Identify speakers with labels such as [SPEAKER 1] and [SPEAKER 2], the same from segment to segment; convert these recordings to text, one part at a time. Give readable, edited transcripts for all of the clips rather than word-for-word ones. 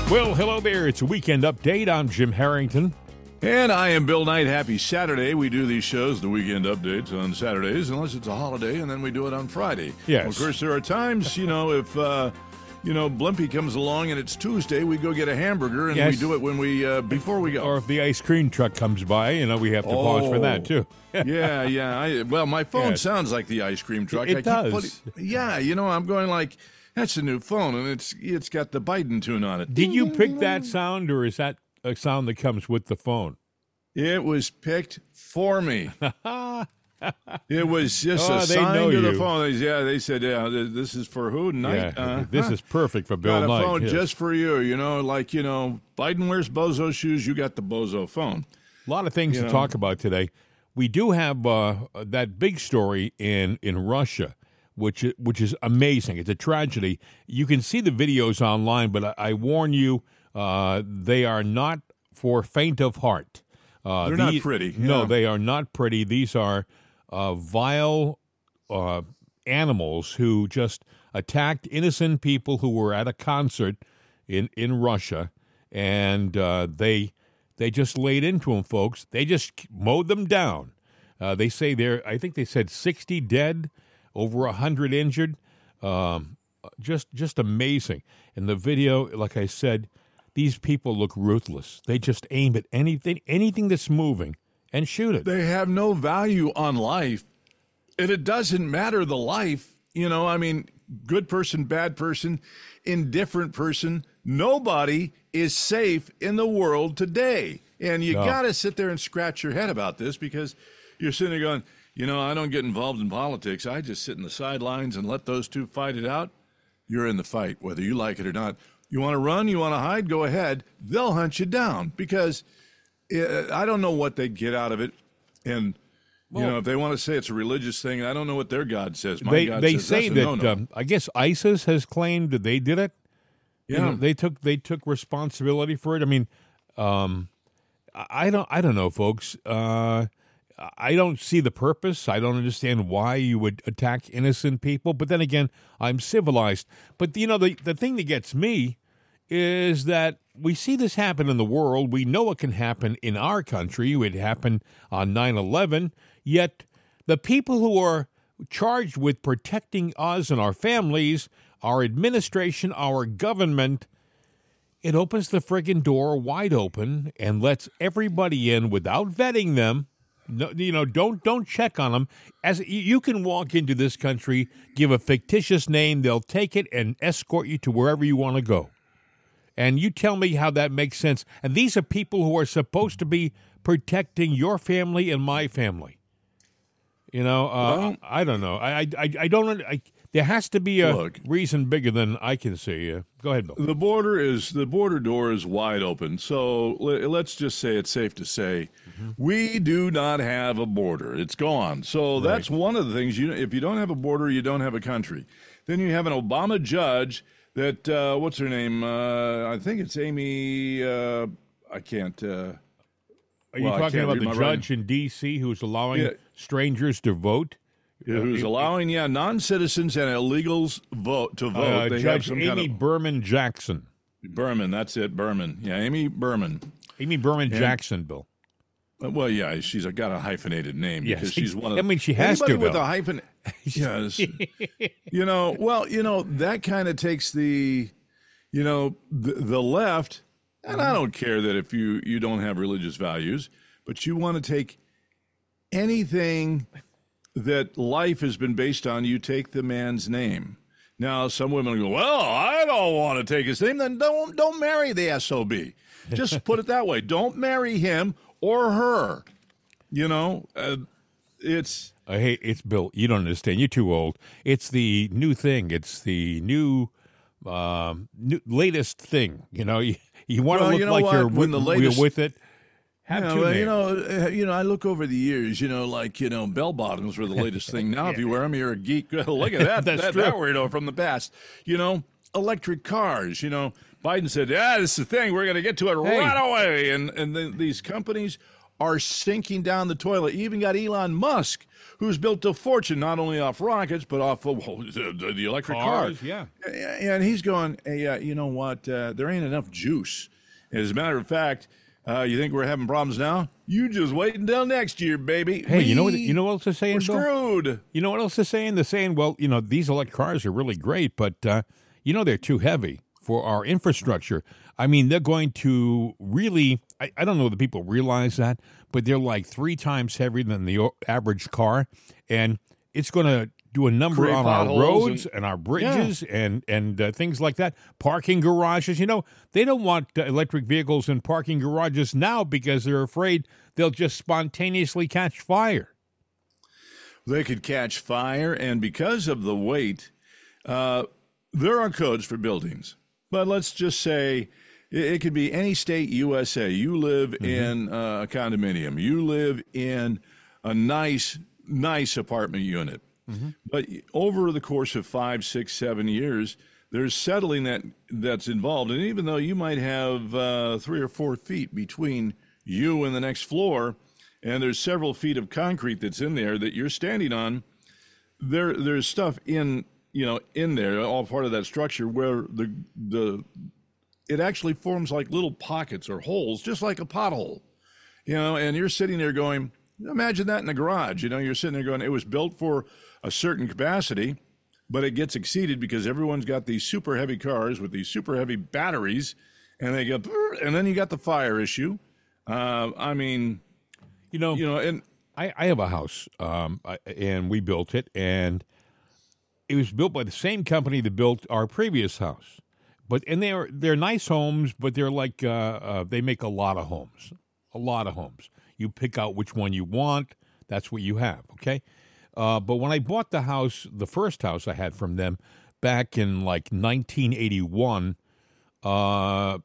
[SPEAKER 1] Well, hello there. It's a weekend update. I'm Jim Harrington.
[SPEAKER 2] And I am Bill Knight. Happy Saturday. We do these shows, the weekend updates, on Saturdays, unless it's a holiday, and then we do it on Friday.
[SPEAKER 1] Yes.
[SPEAKER 2] Of course, there are times, if, Blimpy comes along and it's Tuesday, we go get a hamburger, and
[SPEAKER 1] Yes.
[SPEAKER 2] we do it when we, before we go.
[SPEAKER 1] Or if the ice cream truck comes by, we have to pause for that, too.
[SPEAKER 2] Yeah. My phone
[SPEAKER 1] Yes.
[SPEAKER 2] sounds like the ice cream truck.
[SPEAKER 1] It does.
[SPEAKER 2] I'm going like, that's a new phone, and it's got the Biden tune on it.
[SPEAKER 1] Did you pick that sound, or is that a sound that comes with the phone?
[SPEAKER 2] It was picked for me. It was just assigned to the phone. They said, this is for who? Knight?
[SPEAKER 1] Yeah, this is perfect for Bill
[SPEAKER 2] Got a
[SPEAKER 1] Knight.
[SPEAKER 2] phone
[SPEAKER 1] Yes.
[SPEAKER 2] just for you. Biden wears bozo shoes. You got the bozo phone.
[SPEAKER 1] A lot of things to talk about today. We do have that big story in Russia, which is amazing. It's a tragedy. You can see the videos online, but I warn you, they are not for faint of heart.
[SPEAKER 2] They're not pretty.
[SPEAKER 1] No,
[SPEAKER 2] Yeah.
[SPEAKER 1] they are not pretty. These are vile animals who just attacked innocent people who were at a concert in Russia, and they just laid into them, folks. They just mowed them down. They say I think they said 60 dead, over 100 injured. Just amazing. And the video, like I said, these people look ruthless. They just aim at anything that's moving and shoot it.
[SPEAKER 2] They have no value on life, and it doesn't matter the life. Good person, bad person, indifferent person. Nobody is safe in the world today. And you got to sit there and scratch your head about this, because you're sitting there going, I don't get involved in politics. I just sit in the sidelines and let those two fight it out. You're in the fight, whether you like it or not. You want to run, you want to hide, go ahead. They'll hunt you down, because I don't know what they get out of it. And, if they want to say it's a religious thing, I don't know what their God says. My God
[SPEAKER 1] they
[SPEAKER 2] says
[SPEAKER 1] say
[SPEAKER 2] that's a
[SPEAKER 1] that
[SPEAKER 2] no-no.
[SPEAKER 1] I guess ISIS has claimed that they did it.
[SPEAKER 2] Yeah.
[SPEAKER 1] They took responsibility for it. I don't know, folks. I don't see the purpose. I don't understand why you would attack innocent people. But then again, I'm civilized. But, the thing that gets me is that we see this happen in the world. We know it can happen in our country. It happened on 9/11. Yet the people who are charged with protecting us and our families, our administration, our government, it opens the friggin' door wide open and lets everybody in without vetting them. No, don't check on them. As you can walk into this country, give a fictitious name, they'll take it and escort you to wherever you want to go. And you tell me how that makes sense. And these are people who are supposed to be protecting your family and my family. I don't know. I don't. There has to be a reason bigger than I can see. Go ahead, Bill.
[SPEAKER 2] The border door is wide open. So let's just say it's safe to say we do not have a border. It's gone. So that's one of the things. If you don't have a border, you don't have a country. Then you have an Obama judge that what's her name? I think it's Amy. I can't.
[SPEAKER 1] Are you talking about the judge in D.C. who's allowing strangers to vote?
[SPEAKER 2] Who's allowing non-citizens and illegals to vote? They
[SPEAKER 1] Judge
[SPEAKER 2] have
[SPEAKER 1] Amy Berman Jackson.
[SPEAKER 2] Berman, that's it, Berman. Yeah, Amy Berman.
[SPEAKER 1] Amy Berman Jackson, Bill.
[SPEAKER 2] Well, yeah, she's got a hyphenated name because she's one of.
[SPEAKER 1] She has
[SPEAKER 2] anybody
[SPEAKER 1] to.
[SPEAKER 2] With a hyphen. Yes. That kind of takes the left, and I don't care that if you don't have religious values, but you want to take anything that life has been based on, you take the man's name. Now, some women go, well, I don't want to take his name. Then don't marry the SOB. Just put it that way. Don't marry him or her. It's...
[SPEAKER 1] Hey, it's Bill. You don't understand. You're too old. It's the new thing. It's the new latest thing. You want to look like you're with it. I
[SPEAKER 2] look over the years, bell bottoms were the latest thing. Now, if you wear them, you're a geek. Look at that.
[SPEAKER 1] That's
[SPEAKER 2] that
[SPEAKER 1] true.
[SPEAKER 2] weirdo from the past. Electric cars, Biden said, this is the thing. We're going to get to it right away. And these companies are sinking down the toilet. You even got Elon Musk, who's built a fortune not only off rockets, but off of the electric cars.
[SPEAKER 1] Yeah.
[SPEAKER 2] and he's going, hey, you know what? There ain't enough juice. As a matter of fact, you think we're having problems now? You just wait until next year, baby.
[SPEAKER 1] Hey, you know what else they're saying,
[SPEAKER 2] We're
[SPEAKER 1] Bill?
[SPEAKER 2] screwed.
[SPEAKER 1] You know what else they're saying? They're saying, well, these electric cars are really great, but, they're too heavy for our infrastructure. I mean, they're going to really, I don't know if the people realize that, but they're like 3 times heavier than the average car, and it's going to do a number
[SPEAKER 2] Create
[SPEAKER 1] on our
[SPEAKER 2] potholes
[SPEAKER 1] roads and our bridges and things like that. Parking garages, they don't want electric vehicles in parking garages now because they're afraid they'll just spontaneously catch fire.
[SPEAKER 2] They could catch fire, and because of the weight, there are codes for buildings. But let's just say it could be any state USA. You live in a condominium. You live in a nice apartment unit. But over the course of 5, 6, 7 years, there's settling that's involved. And even though you might have 3 or 4 feet between you and the next floor, and there's several feet of concrete that's in there that you're standing on, there's stuff in there, all part of that structure, where it actually forms like little pockets or holes, just like a pothole. And you're sitting there going, imagine that in a garage. You're sitting there going, it was built for a certain capacity, but it gets exceeded because everyone's got these super heavy cars with these super heavy batteries, and and then you got the fire issue. And
[SPEAKER 1] I have a house, and we built it, and it was built by the same company that built our previous house. And they're nice homes, but they're like they make a lot of homes. You pick out which one you want. That's what you have. Okay. But when I bought the house, the first house I had from them back in like 1981, I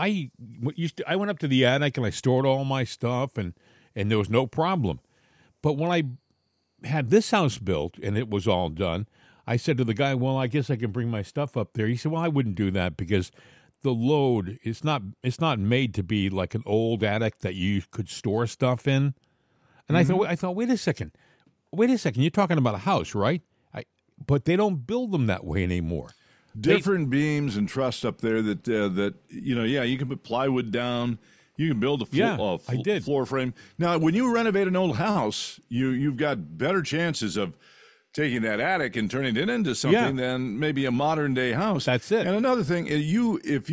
[SPEAKER 1] went up to the attic and I stored all my stuff, and there was no problem. But when I had this house built and it was all done, I said to the guy, well, I guess I can bring my stuff up there. He said, well, I wouldn't do that because the load, it's not made to be like an old attic that you could store stuff in. And I thought, wait a second, you're talking about a house, right? But they don't build them that way anymore.
[SPEAKER 2] Different beams and truss up there that you can put plywood down. You can build a floor frame. Now, when you renovate an old house, you've got better chances of taking that attic and turning it into something than maybe a modern day house.
[SPEAKER 1] That's it.
[SPEAKER 2] And another thing, if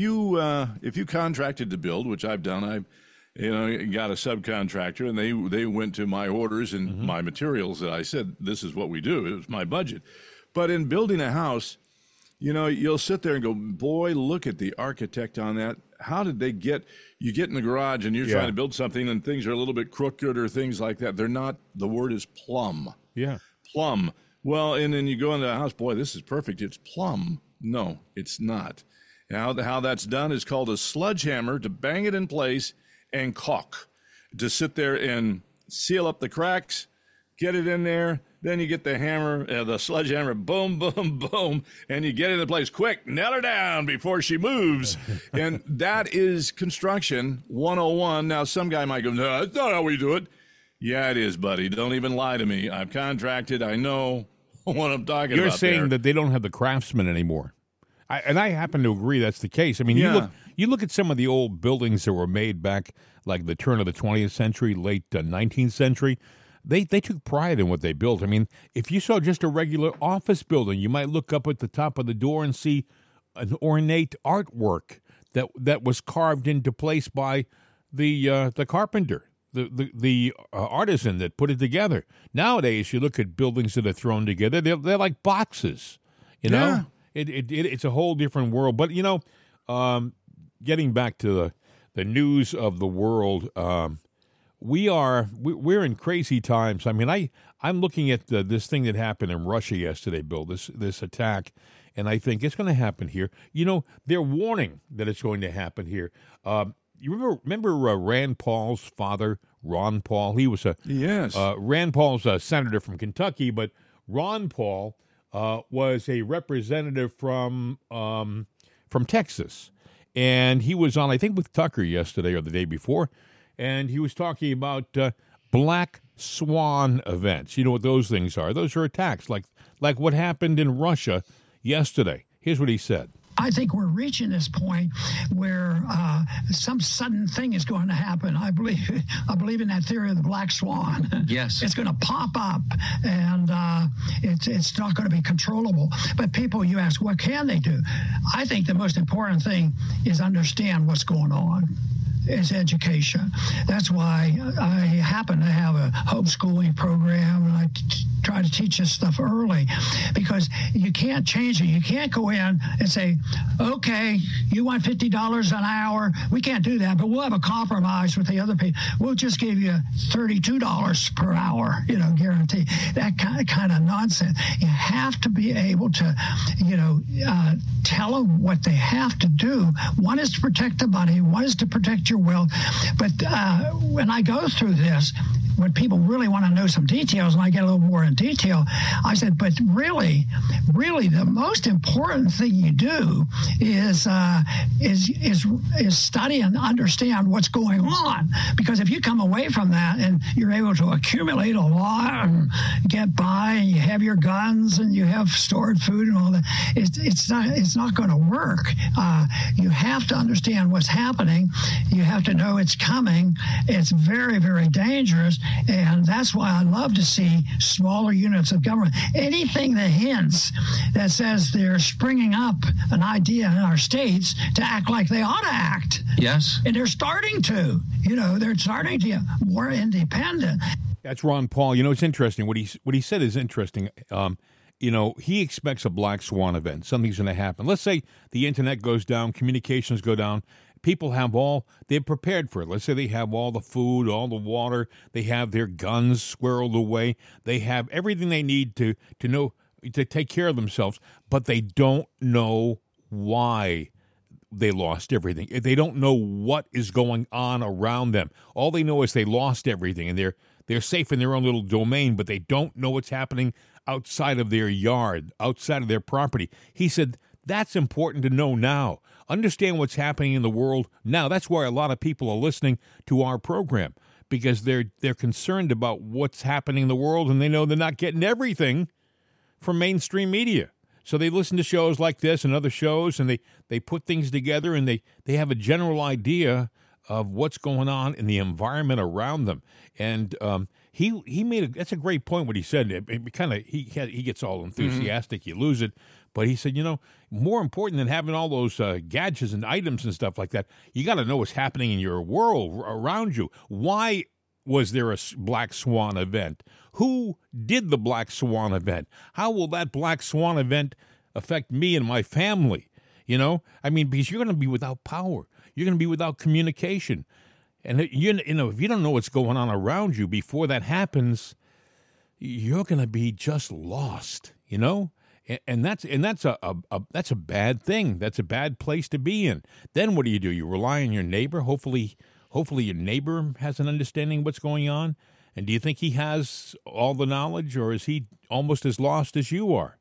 [SPEAKER 2] you contracted to build, which I've done, I've got a subcontractor, and they went to my orders and my materials that I said, this is what we do. It was my budget. But in building a house, you'll sit there and go, boy, look at the architect on that. How did they you get in the garage and you're trying to build something and things are a little bit crooked or things like that. They're not, the word is plumb.
[SPEAKER 1] Yeah.
[SPEAKER 2] Plumb. Well, and then you go into the house, boy, this is perfect. It's plumb. No, it's not. How that's done is called a sledgehammer to bang it in place and caulk, to sit there and seal up the cracks, get it in there. Then you get the hammer, the sledgehammer, boom, boom, boom, and you get it in place. Quick, nail her down before she moves. And that is construction 101. Now, some guy might go, no, that's not how we do it. Yeah, it is, buddy. Don't even lie to me. I've contracted. I know what I'm talking about.
[SPEAKER 1] You're saying that they don't have the craftsmen anymore. I happen to agree that's the case. I mean, you look at some of the old buildings that were made back like the turn of the 20th century, late 19th century. They took pride in what they built. I mean, if you saw just a regular office building, you might look up at the top of the door and see an ornate artwork that was carved into place by the carpenter, the artisan that put it together. Nowadays, you look at buildings that are thrown together; they're like boxes.
[SPEAKER 2] Yeah.
[SPEAKER 1] It's a whole different world. But getting back to the news of the world. We're in crazy times. I mean, I'm looking at this thing that happened in Russia yesterday, Bill, this attack, and I think it's going to happen here. They're warning that it's going to happen here. You remember Rand Paul's father, Ron Paul? He was Rand Paul's a senator from Kentucky, but Ron Paul was a representative from Texas, and he was on, I think, with Tucker yesterday or the day before. And he was talking about black swan events. You know what those things are? Those are attacks, like what happened in Russia yesterday. Here's what he said.
[SPEAKER 3] I think we're reaching this point where some sudden thing is going to happen. I believe in that theory of the black swan.
[SPEAKER 4] Yes.
[SPEAKER 3] It's going to pop up, and it's not going to be controllable. But people, you ask, what can they do? I think the most important thing is understand what's going on. Is education. That's why I happen to have a homeschooling program, and I try to teach this stuff early, because you can't change it. You can't go in and say, okay, you want $50 an hour. We can't do that, but we'll have a compromise with the other people. We'll just give you $32 per hour, guarantee. That kind of nonsense. You have to be able to, tell them what they have to do. One is to protect the money. One is to protect your wealth. But when I go through this, when people really want to know some details, and I get a little more in detail, I said, but really, the most important thing you do is study and understand what's going on. Because if you come away from that and you're able to accumulate a lot and get by, and you have your guns and you have stored food and all that, it's not going to work. You have to understand what's happening. You have to know it's coming. It's very, very dangerous. And that's why I love to see smaller units of government. Anything that hints that says they're springing up an idea in our states to act like they ought to act.
[SPEAKER 4] Yes.
[SPEAKER 3] And they're starting to. They're starting to get more independent.
[SPEAKER 1] That's Ron Paul. It's interesting. What he said is interesting. He expects a black swan event. Something's going to happen. Let's say the internet goes down, communications go down. People they're prepared for it. Let's say they have all the food, all the water. They have their guns squirreled away. They have everything they need to take care of themselves, but they don't know why they lost everything. They don't know what is going on around them. All they know is they lost everything, and they're safe in their own little domain, but they don't know what's happening outside of their yard, outside of their property. He said, that's important to know now. Understand what's happening in the world now. That's why a lot of people are listening to our program, because they're concerned about what's happening in the world, and they know they're not getting everything from mainstream media. So they listen to shows like this and other shows, and they put things together, and they have a general idea of what's going on in the environment around them. And he made that's a great point what he said. He gets all enthusiastic, you lose it. But he said, more important than having all those gadgets and items and stuff like that, you got to know what's happening in your world around you. Why was there a black swan event? Who did the black swan event? How will that black swan event affect me and my family? Because you're going to be without power. You're going to be without communication. And if you don't know what's going on around you before that happens, you're going to be just lost, And that's a bad thing. That's a bad place to be in. Then what do? You rely on your neighbor. Hopefully your neighbor has an understanding of what's going on. And do you think he has all the knowledge, or is he almost as lost as you are?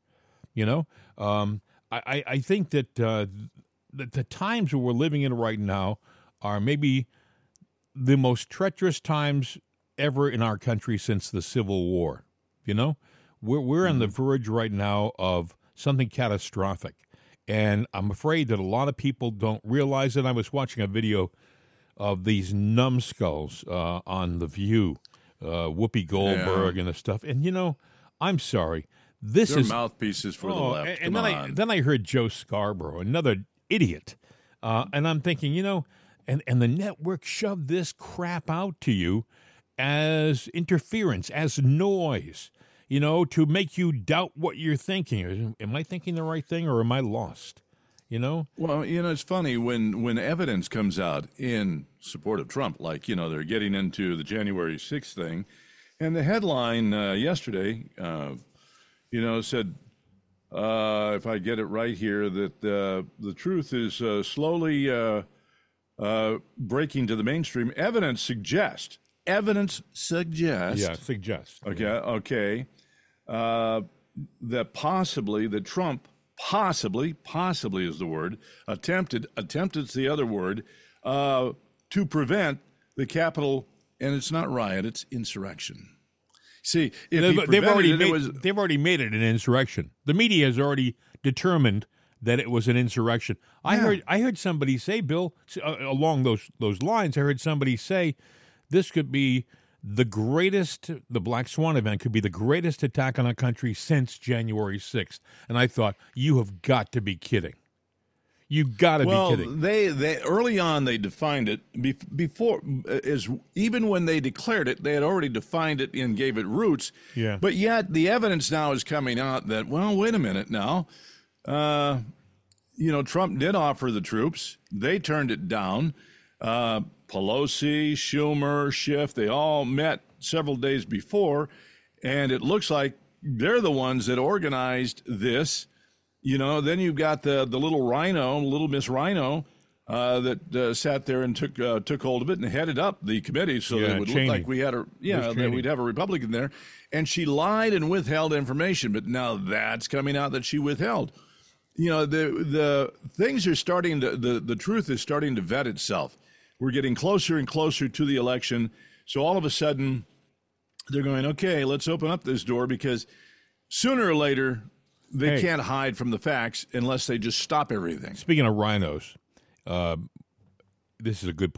[SPEAKER 1] I think that the times that we're living in right now are maybe the most treacherous times ever in our country since the Civil War. We're on the verge right now of something catastrophic, and I'm afraid that a lot of people don't realize it. I was watching a video of these numbskulls on The View, Whoopi Goldberg and the stuff, and I'm sorry,
[SPEAKER 2] They're mouthpieces for the left.
[SPEAKER 1] And then I heard Joe Scarborough, another idiot, and I'm thinking, and the network shoved this crap out to you as interference, as noise. To make you doubt what you're thinking. Am I thinking the right thing, or am I lost? Well,
[SPEAKER 2] it's funny when evidence comes out in support of Trump, like, they're getting into the January 6th thing. And the headline yesterday, said, if I get it right here, that the truth is slowly breaking to the mainstream. Evidence suggests. Yeah,
[SPEAKER 1] suggest.
[SPEAKER 2] Okay. That Trump possibly is the word, attempted's the other word, to prevent the Capitol, and it's not riot, it's insurrection. See, if
[SPEAKER 1] they've already made it an insurrection. The media has already determined that it was an insurrection. I heard somebody say, Bill, along those lines. I heard somebody say this could be the Black Swan event could be the greatest attack on our country since January 6th. And I thought, you have got to be kidding. You got to be kidding.
[SPEAKER 2] They early on they defined it before, even when they declared it, they had already defined it and gave it roots.
[SPEAKER 1] Yeah.
[SPEAKER 2] But yet the evidence now is coming out that, well, wait a minute now. Trump did offer the troops. They turned it down. Pelosi, Schumer, Schiff, they all met several days before, and it looks like they're the ones that organized this. Then you've got the little Miss Rhino, that sat there and took hold of it and headed up the committee, so that it would
[SPEAKER 1] Cheney.
[SPEAKER 2] look like we'd have a Republican there. And she lied and withheld information, but now that's coming out that she withheld. The things are starting to the truth is starting to vet itself. We're getting closer and closer to the election, so all of a sudden they're going, okay, let's open up this door, because sooner or later they can't hide from the facts unless they just stop everything.
[SPEAKER 1] Speaking of rhinos, this is a good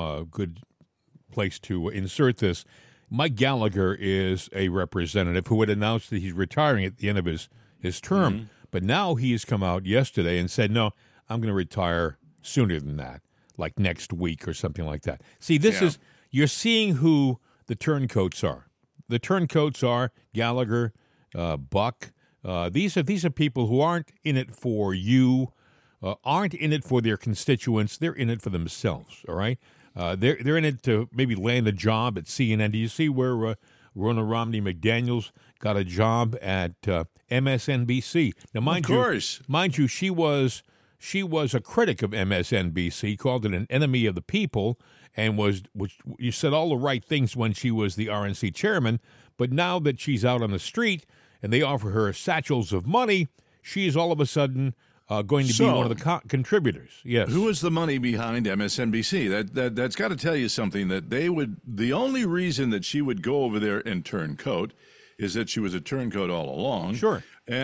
[SPEAKER 1] place to insert this. Mike Gallagher is a representative who had announced that he's retiring at the end of his term. Mm-hmm. But now he has come out yesterday and said, no, I'm going to retire sooner than that, like next week or something like that. See, you're seeing who the turncoats are. The turncoats are Gallagher, Buck. These are people who aren't in it for you, aren't in it for their constituents. They're in it for themselves, all right? They're in it to maybe land a job at CNN. Do you see where Rona Romney McDaniels got a job at MSNBC? Now, mind you, she was a critic of MSNBC, called it an enemy of the people, and you said all the right things when she was the RNC chairman. But now that she's out on the street and they offer her satchels of money, she is all of a sudden going to be one of the contributors. Yes.
[SPEAKER 2] Who is the money behind MSNBC? That's got to tell you something, that the only reason that she would go over there and turncoat is that she was a turncoat all along.
[SPEAKER 1] Sure.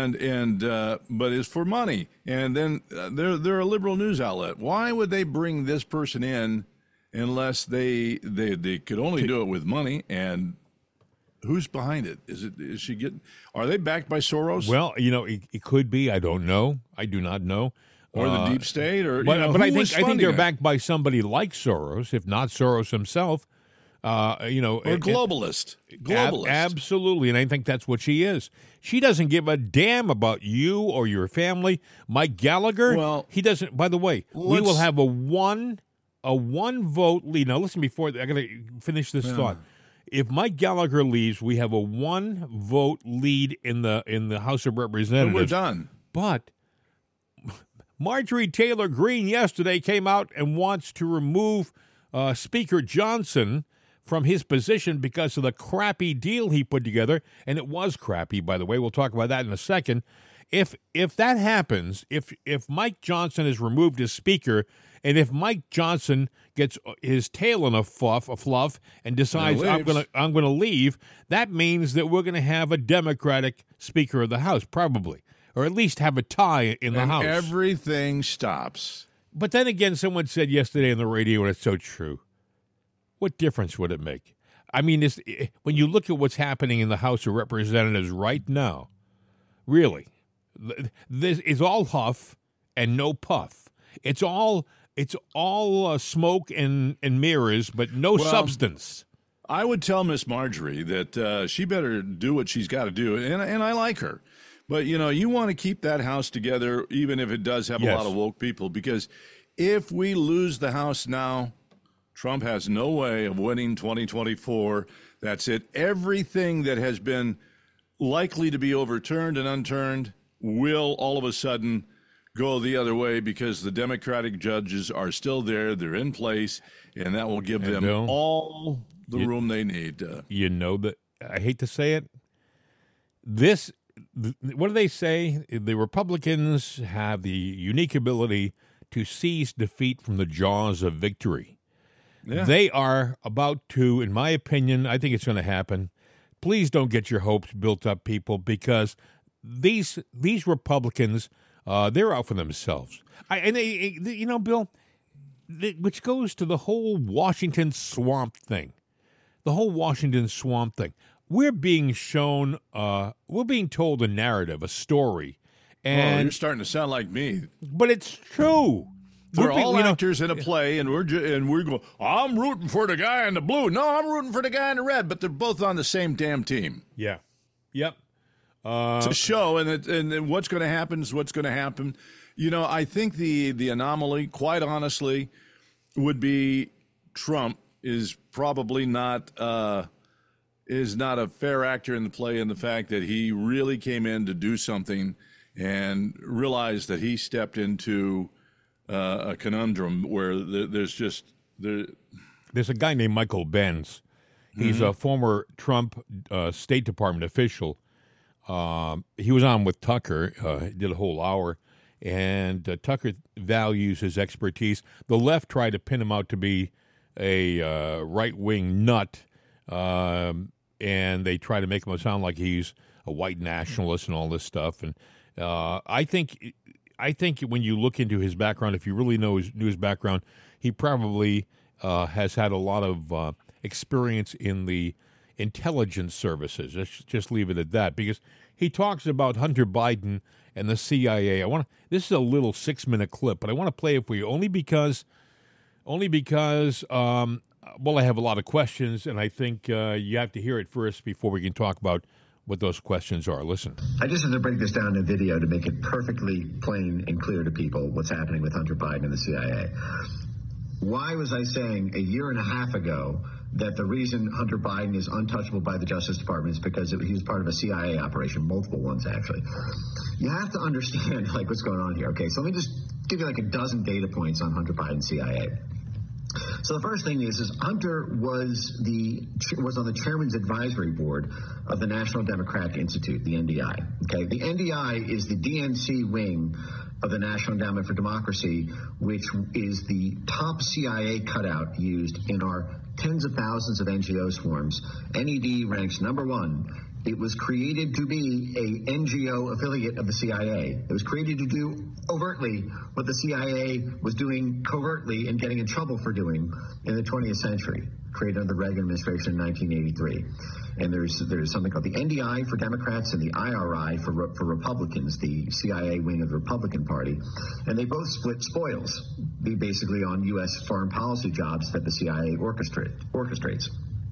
[SPEAKER 2] But it's for money. And then they're a liberal news outlet. Why would they bring this person in unless they could only do it with money? And who's behind it? Are they backed by Soros?
[SPEAKER 1] Well, it could be. I don't know. I do not know.
[SPEAKER 2] Or the deep state,
[SPEAKER 1] but I think they're backed by somebody like Soros, if not Soros himself. Or
[SPEAKER 2] globalist.
[SPEAKER 1] Absolutely, and I think that's what she is. She doesn't give a damn about you or your family. Mike Gallagher, he doesn't. By the way, we will have a one vote lead. Now, listen, before I got to finish this thought. If Mike Gallagher leaves, we have a 1 vote lead in the House of Representatives.
[SPEAKER 2] And we're done.
[SPEAKER 1] But Marjorie Taylor Greene yesterday came out and wants to remove Speaker Johnson from his position because of the crappy deal he put together. And it was crappy, by the way. We'll talk about that in a second. If that happens, if Mike Johnson is removed as Speaker, and if Mike Johnson gets his tail in a fluff and decides I'm going to leave, that means that we're going to have a Democratic Speaker of the House, probably, or at least have a tie in the House.
[SPEAKER 2] Everything stops.
[SPEAKER 1] But then again, someone said yesterday on the radio, and it's so true, what difference would it make? I mean, when you look at what's happening in the House of Representatives right now, really, this is all huff and no puff. It's all smoke and mirrors, but no substance.
[SPEAKER 2] I would tell Miss Marjorie that she better do what she's got to do, and I like her. But, you want to keep that House together, even if it does have a lot of woke people, because if we lose the House now, Trump has no way of winning 2024. That's it. Everything that has been likely to be overturned and unturned will all of a sudden go the other way, because the Democratic judges are still there. They're in place, and that will give them all the room they need.
[SPEAKER 1] That I hate to say it. What do they say? The Republicans have the unique ability to seize defeat from the jaws of victory. Yeah. They are about to, in my opinion, I think it's going to happen. Please don't get your hopes built up, people, because these Republicans They're out for themselves. Bill, which goes to the whole Washington swamp thing. The whole Washington swamp thing. We're being shown, we're being told a narrative, a story. And
[SPEAKER 2] you're starting to sound like me.
[SPEAKER 1] But it's true.
[SPEAKER 2] We're all actors in a play, and we're going, I'm rooting for the guy in the blue. No, I'm rooting for the guy in the red, but they're both on the same damn team.
[SPEAKER 1] Yeah. Yep.
[SPEAKER 2] It's a show, and what's going to happen is what's going to happen. I think the anomaly, quite honestly, would be Trump is probably not a fair actor in the play, in the fact that he really came in to do something and realized that he stepped into a conundrum where there's
[SPEAKER 1] a guy named Michael Benz. He's a former Trump State Department official. He was on with Tucker, did a whole hour, and Tucker values his expertise. The left tried to pin him out to be a right-wing nut, and they try to make him sound like he's a white nationalist and all this stuff. And I think when you look into his background, if you really knew his background, he probably has had a lot of experience in the intelligence services. Let's just leave it at that, because he talks about Hunter Biden and the CIA. This is a little 6-minute clip, but I want to play it for you only because I have a lot of questions, and I think you have to hear it first before we can talk about what those questions are. Listen.
[SPEAKER 4] I just have to break this down in video to make it perfectly plain and clear to people what's happening with Hunter Biden and the CIA. Why was I saying a year and a half ago that the reason Hunter Biden is untouchable by the Justice Department is because he was part of a CIA operation, multiple ones actually? You have to understand what's going on here. Okay, so let me just give you a dozen data points on Hunter Biden CIA. So the first thing is Hunter was on the chairman's advisory board of the National Democratic Institute, the NDI. Okay, the NDI is the DNC wing of the National Endowment for Democracy, which is the top CIA cutout used in our tens of thousands of NGO swarms. NED ranks number one. It was created to be a NGO affiliate of the CIA. It was created to do overtly what the CIA was doing covertly and getting in trouble for doing in the 20th century, created under the Reagan administration in 1983. And there's something called the NDI for Democrats and the IRI for Republicans, the CIA wing of the Republican Party. And they both split spoils, basically on U.S. foreign policy jobs that the CIA orchestrates.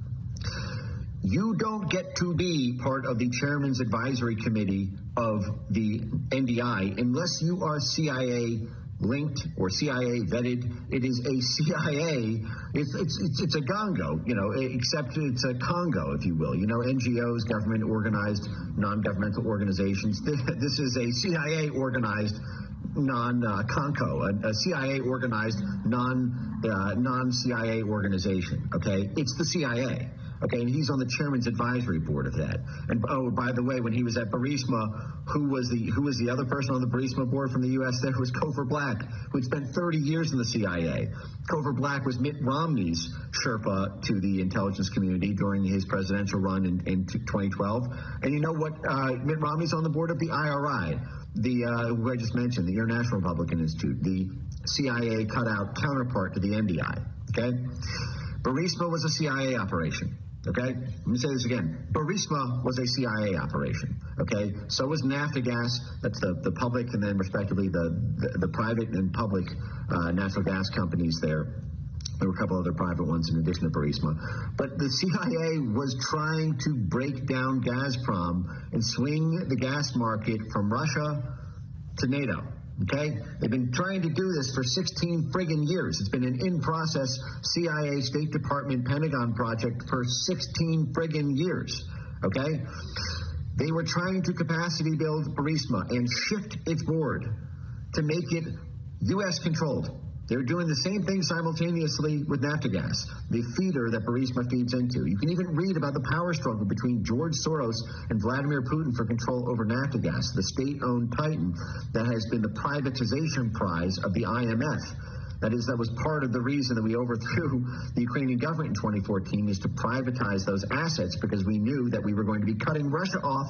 [SPEAKER 4] You don't get to be part of the chairman's advisory committee of the NDI unless you are CIA linked or CIA vetted. It is a CIA. It's a Congo, except it's a Congo, if you will. NGOs, government organized, non-governmental organizations. This is a CIA organized non-Conco, a CIA organized non-CIA organization. Okay, it's the CIA. Okay, and he's on the chairman's advisory board of that. And by the way, when he was at Burisma, who was the other person on the Burisma board from the U.S. there was Cofer Black, who had spent 30 years in the CIA. Cofer Black was Mitt Romney's Sherpa to the intelligence community during his presidential run in 2012. And you know what? Mitt Romney's on the board of the IRI, who I just mentioned, the International Republican Institute, the CIA cutout counterpart to the NDI. Okay, Burisma was a CIA operation. Okay, let me say this again. Burisma was a CIA operation. Okay, so was Naftogaz. That's the public, and then respectively the private and public natural gas companies there. There were a couple other private ones in addition to Burisma. But the CIA was trying to break down Gazprom and swing the gas market from Russia to NATO. Okay? They've been trying to do this for 16 friggin' years. It's been an in-process CIA, State Department, Pentagon project for 16 friggin' years. Okay? They were trying to capacity build Burisma and shift its board to make it U.S.-controlled. They're doing the same thing simultaneously with Naftogaz, the feeder that Burisma feeds into. You can even read about the power struggle between George Soros and Vladimir Putin for control over Naftogaz, the state-owned titan that has been the privatization prize of the IMF. That was part of the reason that we overthrew the Ukrainian government in 2014, is to privatize those assets, because we knew that we were going to be cutting Russia off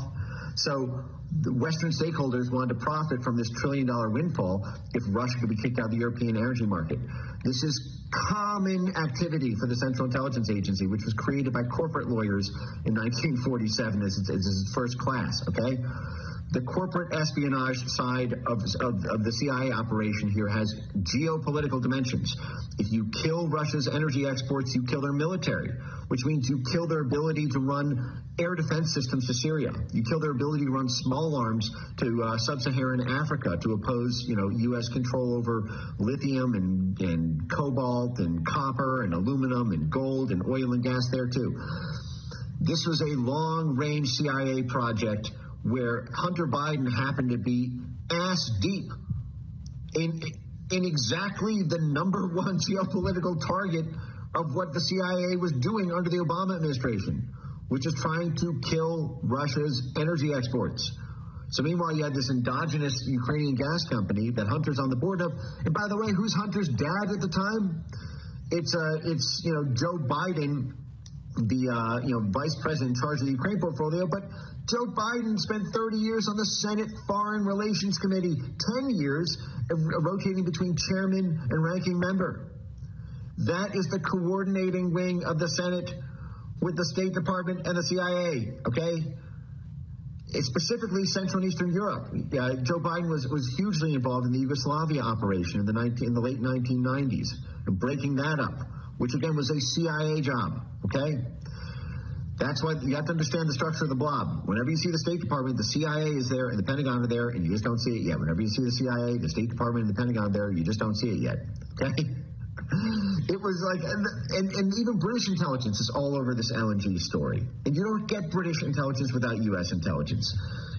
[SPEAKER 4] So the Western stakeholders wanted to profit from this trillion-dollar windfall if Russia could be kicked out of the European energy market. This is common activity for the Central Intelligence Agency, which was created by corporate lawyers in 1947 as its first class, okay? The corporate espionage side of the CIA operation here has geopolitical dimensions. If you kill Russia's energy exports, you kill their military, which means you kill their ability to run air defense systems to Syria. You kill their ability to run small arms to sub-Saharan Africa to oppose, U.S. control over lithium and cobalt and copper and aluminum and gold and oil and gas there too. This was a long-range CIA project where Hunter Biden happened to be ass deep in exactly the number one geopolitical target of what the CIA was doing under the Obama administration, which is trying to kill Russia's energy exports. So meanwhile, you had this endogenous Ukrainian gas company that Hunter's on the board of. And by the way, who's Hunter's dad at the time? It's Joe Biden, the vice president in charge of the Ukraine portfolio, but Joe Biden spent 30 years on the Senate Foreign Relations Committee, 10 years rotating between chairman and ranking member. That is the coordinating wing of the Senate with the State Department and the CIA, okay? It's specifically Central and Eastern Europe. Joe Biden was hugely involved in the Yugoslavia operation in the late 1990s, and breaking that up, which again was a CIA job, okay? That's why you have to understand the structure of the blob. Whenever you see the State Department, the CIA is there and the Pentagon are there, and you just don't see it yet. Whenever you see the CIA, the State Department, and the Pentagon are there, you just don't see it yet. Okay? It was like, and even British intelligence is all over this LNG story. And you don't get British intelligence without U.S. intelligence.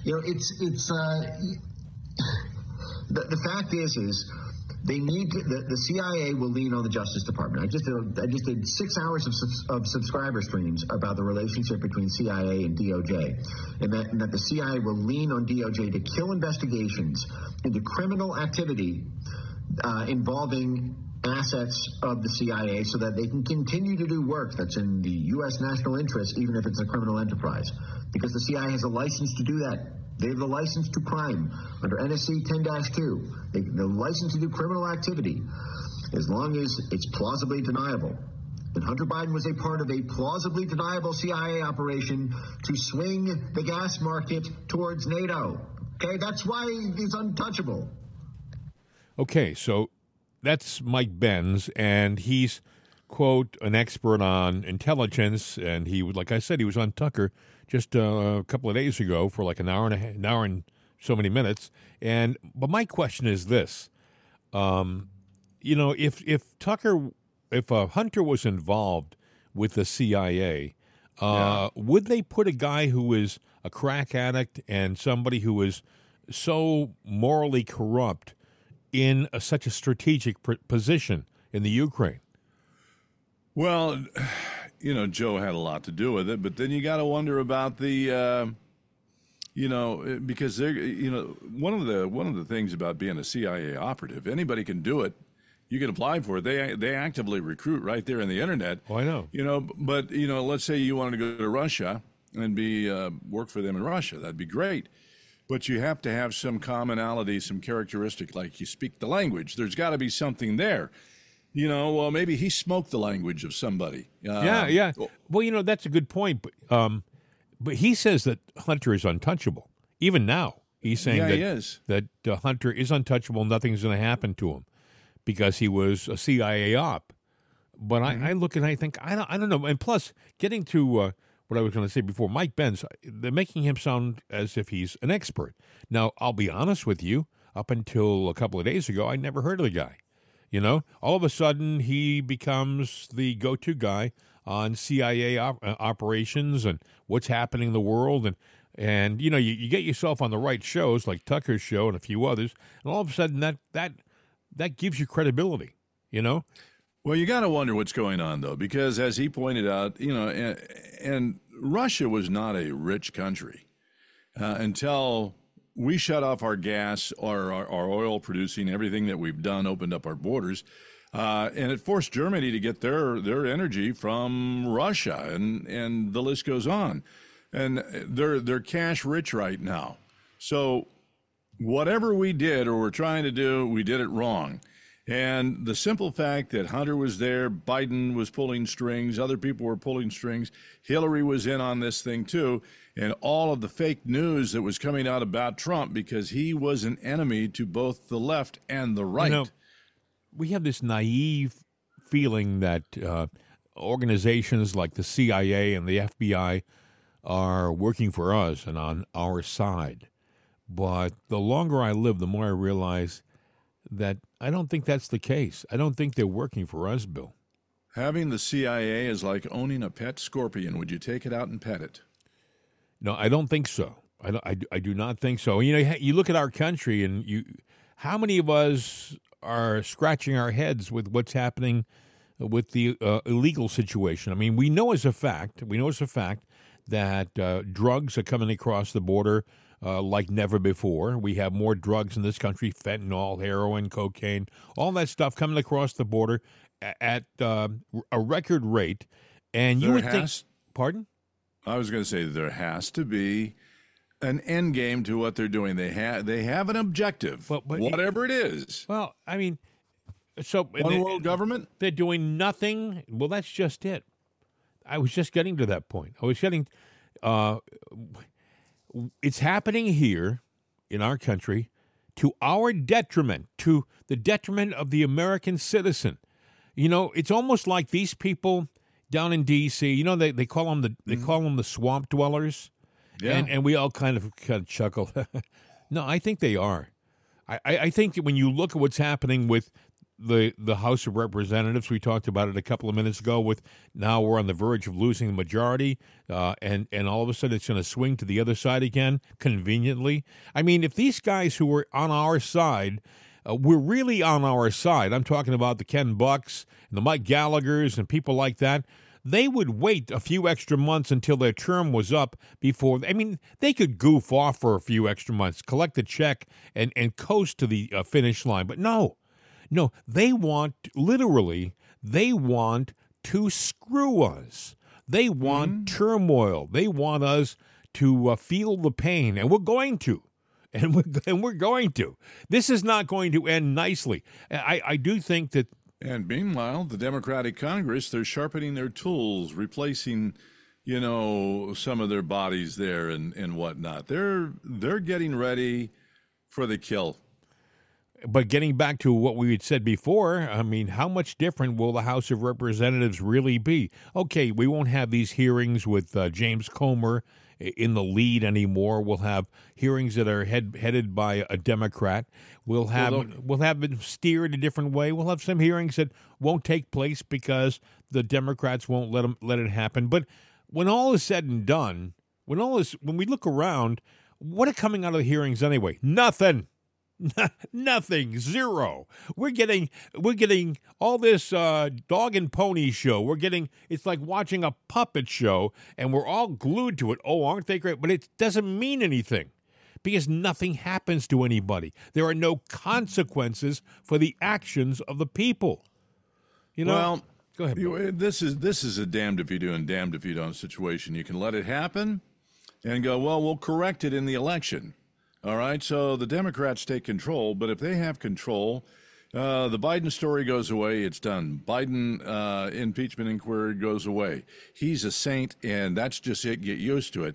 [SPEAKER 4] The fact is they need to, the CIA will lean on the Justice Department. I just did 6 hours of subscriber streams about the relationship between CIA and DOJ, and that the CIA will lean on DOJ to kill investigations into criminal activity involving assets of the CIA so that they can continue to do work that's in the U.S. national interest, even if it's a criminal enterprise, because the CIA has a license to do that. They have the license to crime under NSC 10-2. The license to do criminal activity as long as it's plausibly deniable. And Hunter Biden was a part of a plausibly deniable CIA operation to swing the gas market towards NATO. Okay, that's why he's untouchable.
[SPEAKER 1] Okay, so that's Mike Benz, and he's, quote, an expert on intelligence, and he, like I said, he was on Tucker just a couple of days ago for like an hour and so many minutes. But my question is this: if Hunter was involved with the CIA, would they put a guy who is a crack addict and somebody who is so morally corrupt in such a strategic position in the Ukraine?
[SPEAKER 2] Well, Joe had a lot to do with it, but then you got to wonder about the, because they're, one of the things about being a CIA operative, anybody can do it. You can apply for it. They actively recruit right there in the internet.
[SPEAKER 1] Oh, I know.
[SPEAKER 2] But let's say you wanted to go to Russia and work for them in Russia. That'd be great. But you have to have some commonality, some characteristic, like you speak the language. There's got to be something there. Maybe he smoked the language of somebody.
[SPEAKER 1] Yeah. Well, that's a good point. But he says that Hunter is untouchable. Even now, he's saying
[SPEAKER 2] he is.
[SPEAKER 1] that Hunter is untouchable. Nothing's going to happen to him because he was a CIA op. But I look and I think, I don't know. And plus, getting to what I was going to say before, Mike Benz, they're making him sound as if he's an expert. Now, I'll be honest with you, up until a couple of days ago, I never heard of the guy. All of a sudden he becomes the go-to guy on CIA operations and what's happening in the world. And you get yourself on the right shows like Tucker's show and a few others, and all of a sudden that gives you credibility,
[SPEAKER 2] Well, you got to wonder what's going on, though, because as he pointed out, and Russia was not a rich country until we shut off our gas, our oil producing, everything that we've done, opened up our borders, and it forced Germany to get their energy from Russia, and the list goes on. and they're cash rich right now. So whatever we did or we're trying to do, we did it wrong. And the simple fact that Hunter was there, Biden was pulling strings, other people were pulling strings, Hillary was in on this thing too, and all of the fake news that was coming out about Trump because he was an enemy to both the left and the right.
[SPEAKER 1] You know, we have this naive feeling that organizations like the CIA and the FBI are working for us and on our side. But the longer I live, the more I realize that I don't think that's the case. I don't think they're working for us, Bill.
[SPEAKER 2] Having the CIA is like owning a pet scorpion. Would you take it out and pet it?
[SPEAKER 1] No, I don't think so. I do not think so. You know, you look at our country, and how many of us are scratching our heads with what's happening with the illegal situation? I mean, we know as a fact that drugs are coming across the border like never before. We have more drugs in this country: fentanyl, heroin, cocaine, all that stuff coming across the border at a record rate. And you would think, pardon?
[SPEAKER 2] I was going to say there has to be an end game to what they're doing. They have an objective, but whatever it is.
[SPEAKER 1] Well, I mean, so
[SPEAKER 2] one world government.
[SPEAKER 1] They're doing nothing. Well, that's just it. I was just getting to that point. It's happening here in our country to our detriment, to the detriment of the American citizen. You know, it's almost like these people down in D.C., you know, they call them the swamp dwellers. Yeah. And we all kind of chuckle. No, I think they are. I think that when you look at what's happening with the House of Representatives, we talked about it a couple of minutes ago, with now we're on the verge of losing the majority, and all of a sudden it's going to swing to the other side again, conveniently. I mean, if these guys who were on our side were really on our side, I'm talking about the Ken Bucks and the Mike Gallaghers and people like that, they would wait a few extra months until their term was up before. I mean, they could goof off for a few extra months, collect a check, and coast to the finish line. But no, they want to screw us. They want turmoil. They want us to feel the pain, and we're going to. And we're going to. This is not going to end nicely. I do think that.
[SPEAKER 2] And meanwhile, the Democratic Congress, they're sharpening their tools, replacing, some of their bodies there and whatnot. They're getting ready for the kill.
[SPEAKER 1] But getting back to what we had said before, I mean, how much different will the House of Representatives really be? Okay, we won't have these hearings with James Comer in the lead anymore. We'll have hearings that are headed by a Democrat. We'll have it steered a different way. We'll have some hearings that won't take place because the Democrats won't let it happen. But when all is said and done, when we look around, what are coming out of the hearings anyway? Nothing. Nothing. Zero. We're getting all this dog and pony show. It's like watching a puppet show, and we're all glued to it. Oh, aren't they great? But it doesn't mean anything because nothing happens to anybody. There are no consequences for the actions of the people.
[SPEAKER 2] Well,
[SPEAKER 1] go ahead.
[SPEAKER 2] This is a damned if you do and damned if you don't situation. You can let it happen and go, well, we'll correct it in the election. All right, so the Democrats take control, but if they have control, the Biden story goes away, it's done. Biden impeachment inquiry goes away. He's a saint, and that's just it. Get used to it.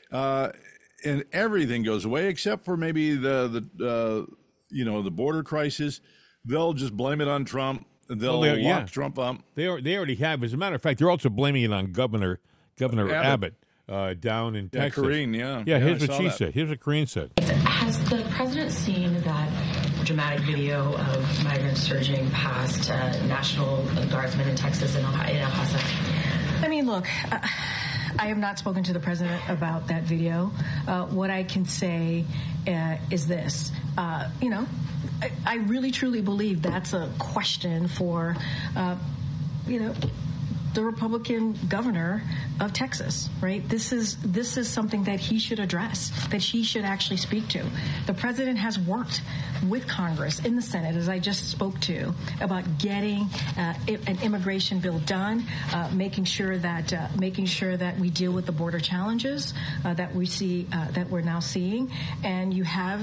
[SPEAKER 2] And everything goes away except for maybe the border crisis. They'll just blame it on Trump. They'll lock Trump up.
[SPEAKER 1] They already have. As a matter of fact, they're also blaming it on Governor Abbott. Down in Texas.
[SPEAKER 2] Karine,
[SPEAKER 1] Yeah, here's what she said. Here's what Karine said.
[SPEAKER 5] Has the president seen that dramatic video of migrants surging past National Guardsmen in Texas and in El Paso?
[SPEAKER 6] I mean, look, I have not spoken to the president about that video. What I can say is this. I really, truly believe that's a question for, the Republican governor of Texas, right? This is something that he should address, that he should actually speak to. The president has worked with Congress in the Senate, as I just spoke to, about getting an immigration bill done, making sure that we deal with the border challenges that we see that we're now seeing, and you have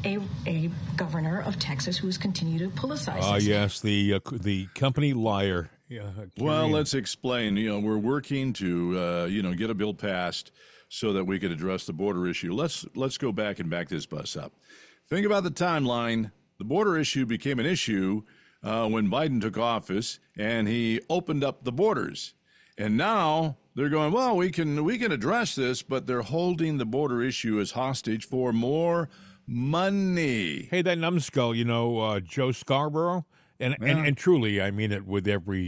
[SPEAKER 6] a governor of Texas who has continued to politicize this.
[SPEAKER 1] Yes, the company liar. Yeah.
[SPEAKER 2] Well, let's explain. We're working to get a bill passed so that we could address the border issue. Let's go back and back this bus up. Think about the timeline. The border issue became an issue when Biden took office, and he opened up the borders. And now they're going, well, we can address this, but they're holding the border issue as hostage for more money.
[SPEAKER 1] Hey, that numbskull, Joe Scarborough, and truly, I mean it with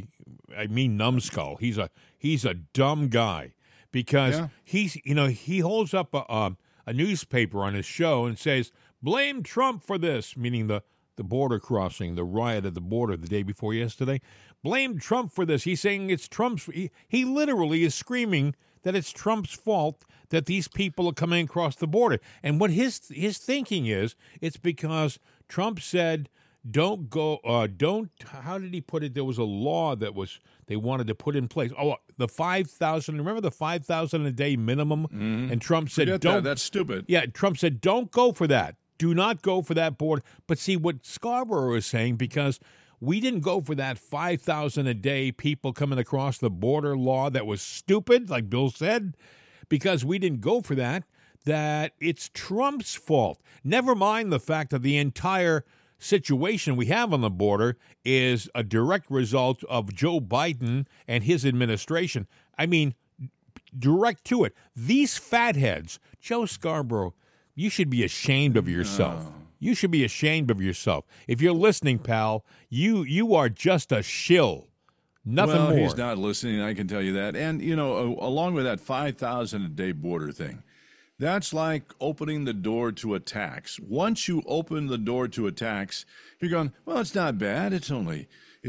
[SPEAKER 1] numbskull. He's a dumb guy because he holds up a newspaper on his show and says, blame Trump for this, meaning the border crossing, the riot at the border the day before yesterday. Blame Trump for this. He's saying it's Trump's. He literally is screaming that it's Trump's fault that these people are coming across the border. And what his thinking is, it's because Trump said, don't go, how did he put it? There was a law that they wanted to put in place. Oh, the 5,000, remember the 5,000 a day minimum? Mm-hmm. And Trump said,
[SPEAKER 2] that's stupid.
[SPEAKER 1] Yeah, Trump said, don't go for that. Do not go for that border. But see what Scarborough is saying, because we didn't go for that 5,000 a day people coming across the border law that was stupid, like Bill said, because we didn't go for that it's Trump's fault. Never mind the fact that the entire situation we have on the border is a direct result of Joe Biden and his administration. I mean, direct to it. These fatheads, Joe Scarborough, you should be ashamed of yourself. No. You should be ashamed of yourself. If you're listening, pal, you are just a shill. Nothing more.
[SPEAKER 2] He's not listening, I can tell you that. And, along with that 5,000 a day border thing, that's like opening the door to a tax. Once you open the door to a tax, you're going, well, it's not bad. It's only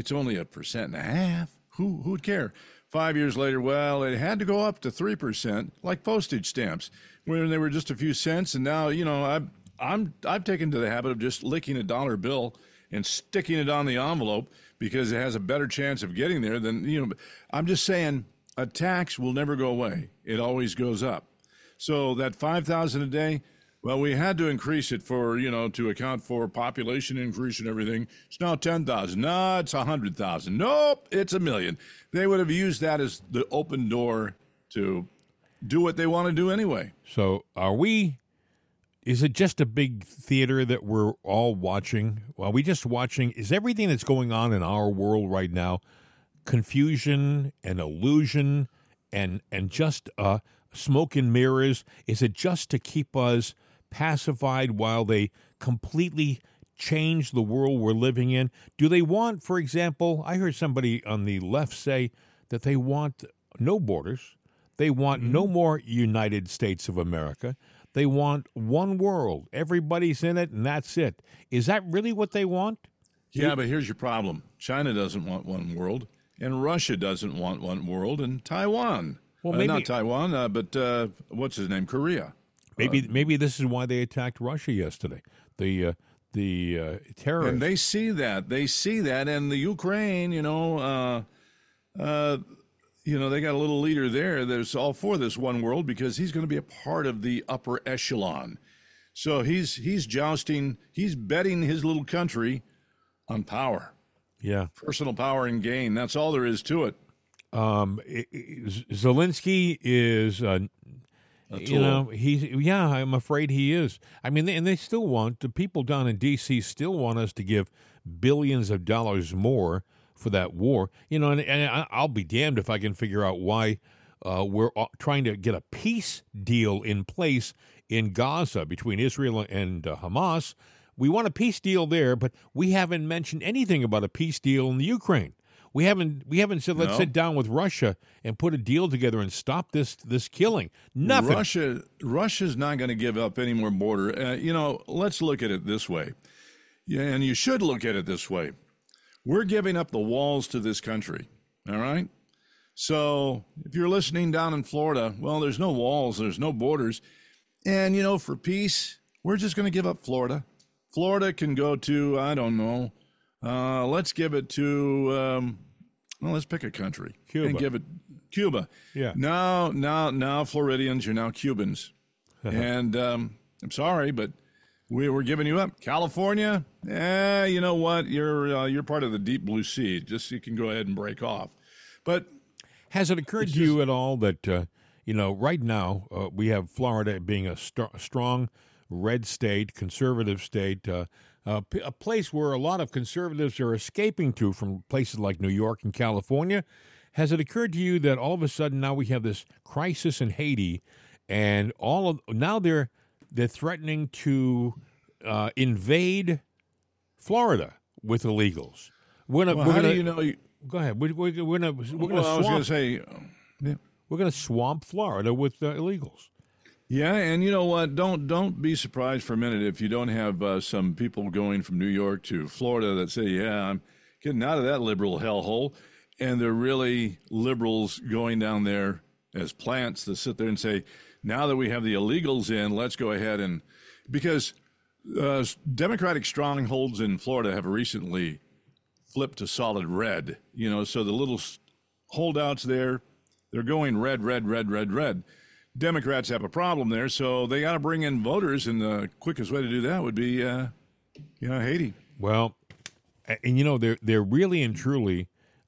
[SPEAKER 2] 1.5%. Who would care? 5 years later, well, it had to go up to 3%, like postage stamps, when they were just a few cents. And now, I've taken to the habit of just licking a dollar bill and sticking it on the envelope because it has a better chance of getting there than, I'm just saying a tax will never go away. It always goes up. So that 5,000 a day, well, we had to increase it for, to account for population increase and everything. It's now 10,000. No, it's 100,000. Nope, it's 1 million. They would have used that as the open door to do what they want to do anyway.
[SPEAKER 1] So is it just a big theater that we're all watching? Are we just watching? Is everything that's going on in our world right now confusion and illusion and just smoke and mirrors? Is it just to keep us pacified while they completely change the world we're living in? Do they want, for example, I heard somebody on the left say that they want no borders. They want no more United States of America. They want one world. Everybody's in it, and that's it. Is that really what they want?
[SPEAKER 2] Yeah, but here's your problem. China doesn't want one world, and Russia doesn't want one world, and Taiwan. Well, maybe not Taiwan, but what's his name? Korea.
[SPEAKER 1] Maybe this is why they attacked Russia yesterday. The terrorists.
[SPEAKER 2] And they see that. And the Ukraine, they got a little leader there that's all for this one world because he's going to be a part of the upper echelon. So he's jousting, he's betting his little country on power.
[SPEAKER 1] Yeah.
[SPEAKER 2] Personal power and gain. That's all there is to it.
[SPEAKER 1] Zelensky is, I'm afraid he is. I mean, and they still want, the people down in D.C. still want us to give billions of dollars more for that war. And I'll be damned if I can figure out why we're trying to get a peace deal in place in Gaza between Israel and Hamas. We want a peace deal there, but we haven't mentioned anything about a peace deal in the Ukraine. We haven't said let's sit down with Russia and put a deal together and stop this killing. Nothing.
[SPEAKER 2] Russia's not going to give up any more border. Let's look at it this way. Yeah, and you should look at it this way. We're giving up the walls to this country, all right? So if you're listening down in Florida, well, there's no walls, there's no borders. And, for peace, we're just going to give up Florida. Florida can go to, I don't know, let's give it to, let's pick a country.
[SPEAKER 1] Cuba.
[SPEAKER 2] And give it Cuba.
[SPEAKER 1] Yeah.
[SPEAKER 2] Now Floridians, you're now Cubans. And I'm sorry, but we're giving you up. California, you know what? You're part of the deep blue sea. Just you can go ahead and break off. But
[SPEAKER 1] has it occurred to you at all that right now we have Florida being a strong red state, conservative state, a place where a lot of conservatives are escaping to from places like New York and California? Has it occurred to you that all of a sudden now we have this crisis in Haiti, and now they're threatening to invade Florida with illegals?
[SPEAKER 2] How do you know?
[SPEAKER 1] Go ahead. We're gonna
[SPEAKER 2] I was going to say,
[SPEAKER 1] we're gonna swamp Florida with illegals.
[SPEAKER 2] Yeah, and you know what? Don't be surprised for a minute if you don't have some people going from New York to Florida that say, "Yeah, I'm getting out of that liberal hellhole," and they're really liberals going down there as plants that sit there and say, "Now that we have the illegals in, let's go ahead and," because Democratic strongholds in Florida have recently flipped to solid red. So the little holdouts there, they're going red, red, red, red, red. Democrats have a problem there, so they got to bring in voters, and the quickest way to do that would be, Haiti.
[SPEAKER 1] Well, and they're really and truly,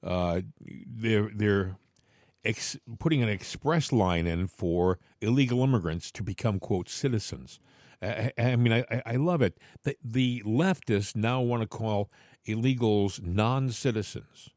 [SPEAKER 1] they're putting an express line in for illegal immigrants to become, quote, citizens. I love it. The leftists now want to call illegals non-citizens.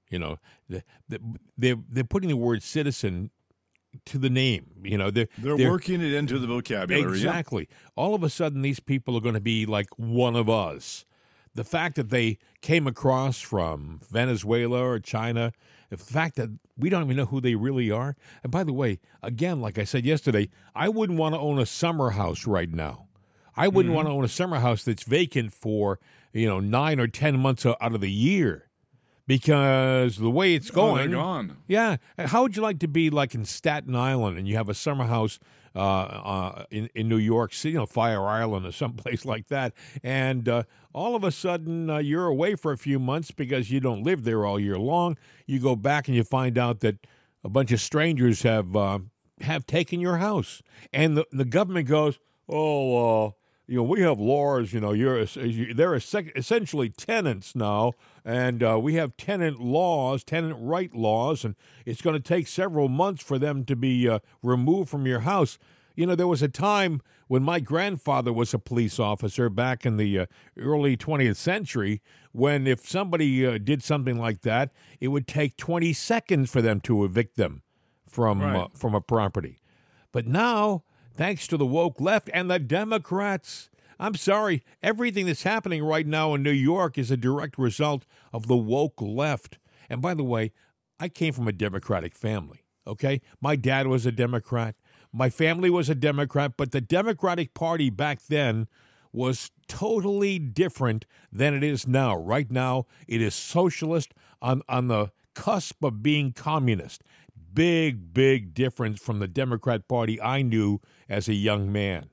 [SPEAKER 1] They're putting the word citizen to the name. They're
[SPEAKER 2] working it into the vocabulary.
[SPEAKER 1] Exactly. Yeah. All of a sudden, these people are going to be like one of us. The fact that they came across from Venezuela or China, the fact that we don't even know who they really are. And by the way, again, like I said yesterday, I wouldn't want to own a summer house right now. I wouldn't want to own a summer house that's vacant for 9 or 10 months out of the year, because the way it's going,
[SPEAKER 2] they're gone.
[SPEAKER 1] Yeah. How would you like to be like in Staten Island and you have a summer house in New York City, Fire Island or someplace like that, and all of a sudden you're away for a few months because you don't live there all year long. You go back and you find out that a bunch of strangers have taken your house, and the government goes, "Oh, we have laws, they're essentially tenants now, and we have tenant right laws, and it's going to take several months for them to be removed from your house." There was a time when my grandfather was a police officer back in the early 20th century, when if somebody did something like that, it would take 20 seconds for them to evict them from a property. But now, thanks to the woke left and the Democrats, I'm sorry, everything that's happening right now in New York is a direct result of the woke left. And by the way, I came from a Democratic family, okay? My dad was a Democrat. My family was a Democrat, but the Democratic Party back then was totally different than it is now. Right now, it is socialist on the cusp of being communist. Big, big difference from the Democrat Party I knew as a young man.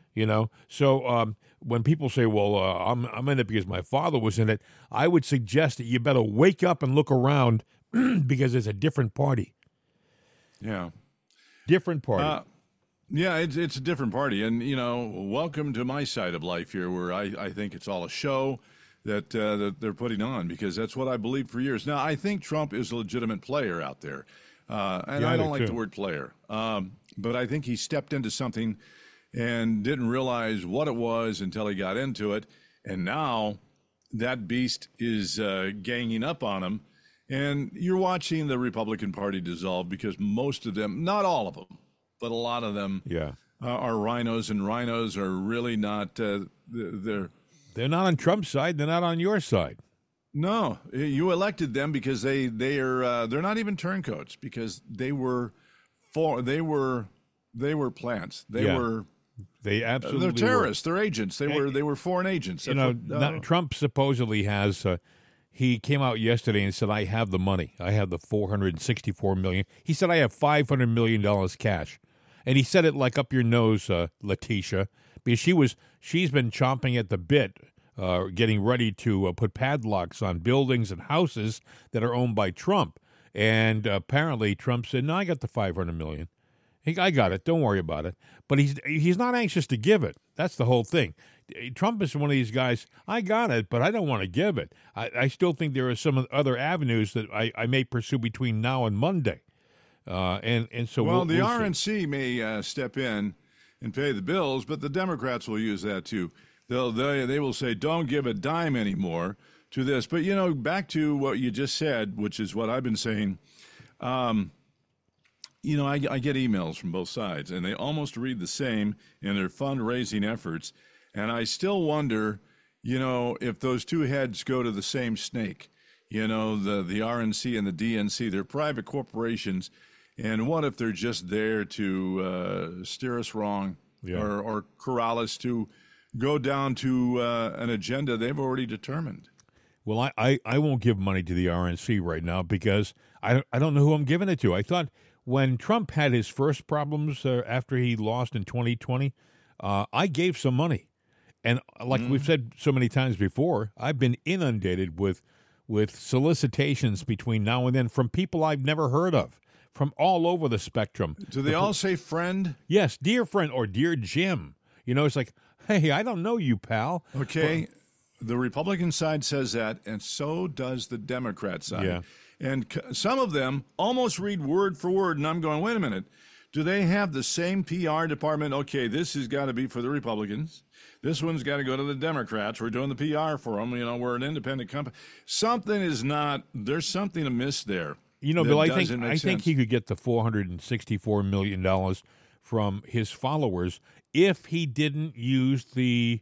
[SPEAKER 1] So when people say, well, I'm in it because my father was in it, I would suggest that you better wake up and look around because it's a different party.
[SPEAKER 2] Yeah.
[SPEAKER 1] Different party.
[SPEAKER 2] Yeah, it's a different party. And, welcome to my side of life here, where I think it's all a show that they're putting on, because that's what I believed for years. Now, I think Trump is a legitimate player out there. And I don't like the word player. But I think he stepped into something and didn't realize what it was until he got into it. And now that beast is ganging up on him. And you're watching the Republican Party dissolve because most of them, not all of them, but a lot of them are rhinos, and rhinos are really not, they're
[SPEAKER 1] not on Trump's side. They're not on your side.
[SPEAKER 2] No, you elected them because they're not even turncoats, because they were plants.
[SPEAKER 1] They absolutely
[SPEAKER 2] they're terrorists.
[SPEAKER 1] were.
[SPEAKER 2] They're agents. They were foreign agents.
[SPEAKER 1] Trump supposedly has he came out yesterday and said, I have the money. I have the $464 million. He said, I have $500 million cash. And he said it like up your nose, Letitia, because she's been chomping at the bit, getting ready to put padlocks on buildings and houses that are owned by Trump. And apparently Trump said, no, I got the $500 million. I got it. Don't worry about it. But he's not anxious to give it. That's the whole thing. Trump is one of these guys, I got it, but I don't want to give it. I still think there are some other avenues that I may pursue between now and Monday. And so
[SPEAKER 2] well,
[SPEAKER 1] we'll
[SPEAKER 2] the
[SPEAKER 1] see.
[SPEAKER 2] RNC may step in and pay the bills, but the Democrats will use that too. They will say, don't give a dime anymore to this. But, back to what you just said, which is what I've been saying, I get emails from both sides, and they almost read the same in their fundraising efforts. And I still wonder, if those two heads go to the same snake, the RNC and the DNC, they're private corporations. And what if they're just there to steer us wrong or corral us to go down to an agenda they've already determined?
[SPEAKER 1] Well, I won't give money to the RNC right now because I don't know who I'm giving it to. I thought when Trump had his first problems after he lost in 2020, I gave some money. And like we've said so many times before, I've been inundated with solicitations between now and then from people I've never heard of, from all over the spectrum.
[SPEAKER 2] Do they all say friend?
[SPEAKER 1] Yes, dear friend or dear Jim. It's like, hey, I don't know you, pal.
[SPEAKER 2] Okay, the Republican side says that, and so does the Democrat side.
[SPEAKER 1] Yeah.
[SPEAKER 2] And some of them almost read word for word, and I'm going, wait a minute. Do they have the same PR department? Okay, this has got to be for the Republicans. This one's got to go to the Democrats. We're doing the PR for them. We're an independent company. There's something amiss there.
[SPEAKER 1] Bill, I think he could get the $464 million from his followers if he didn't use the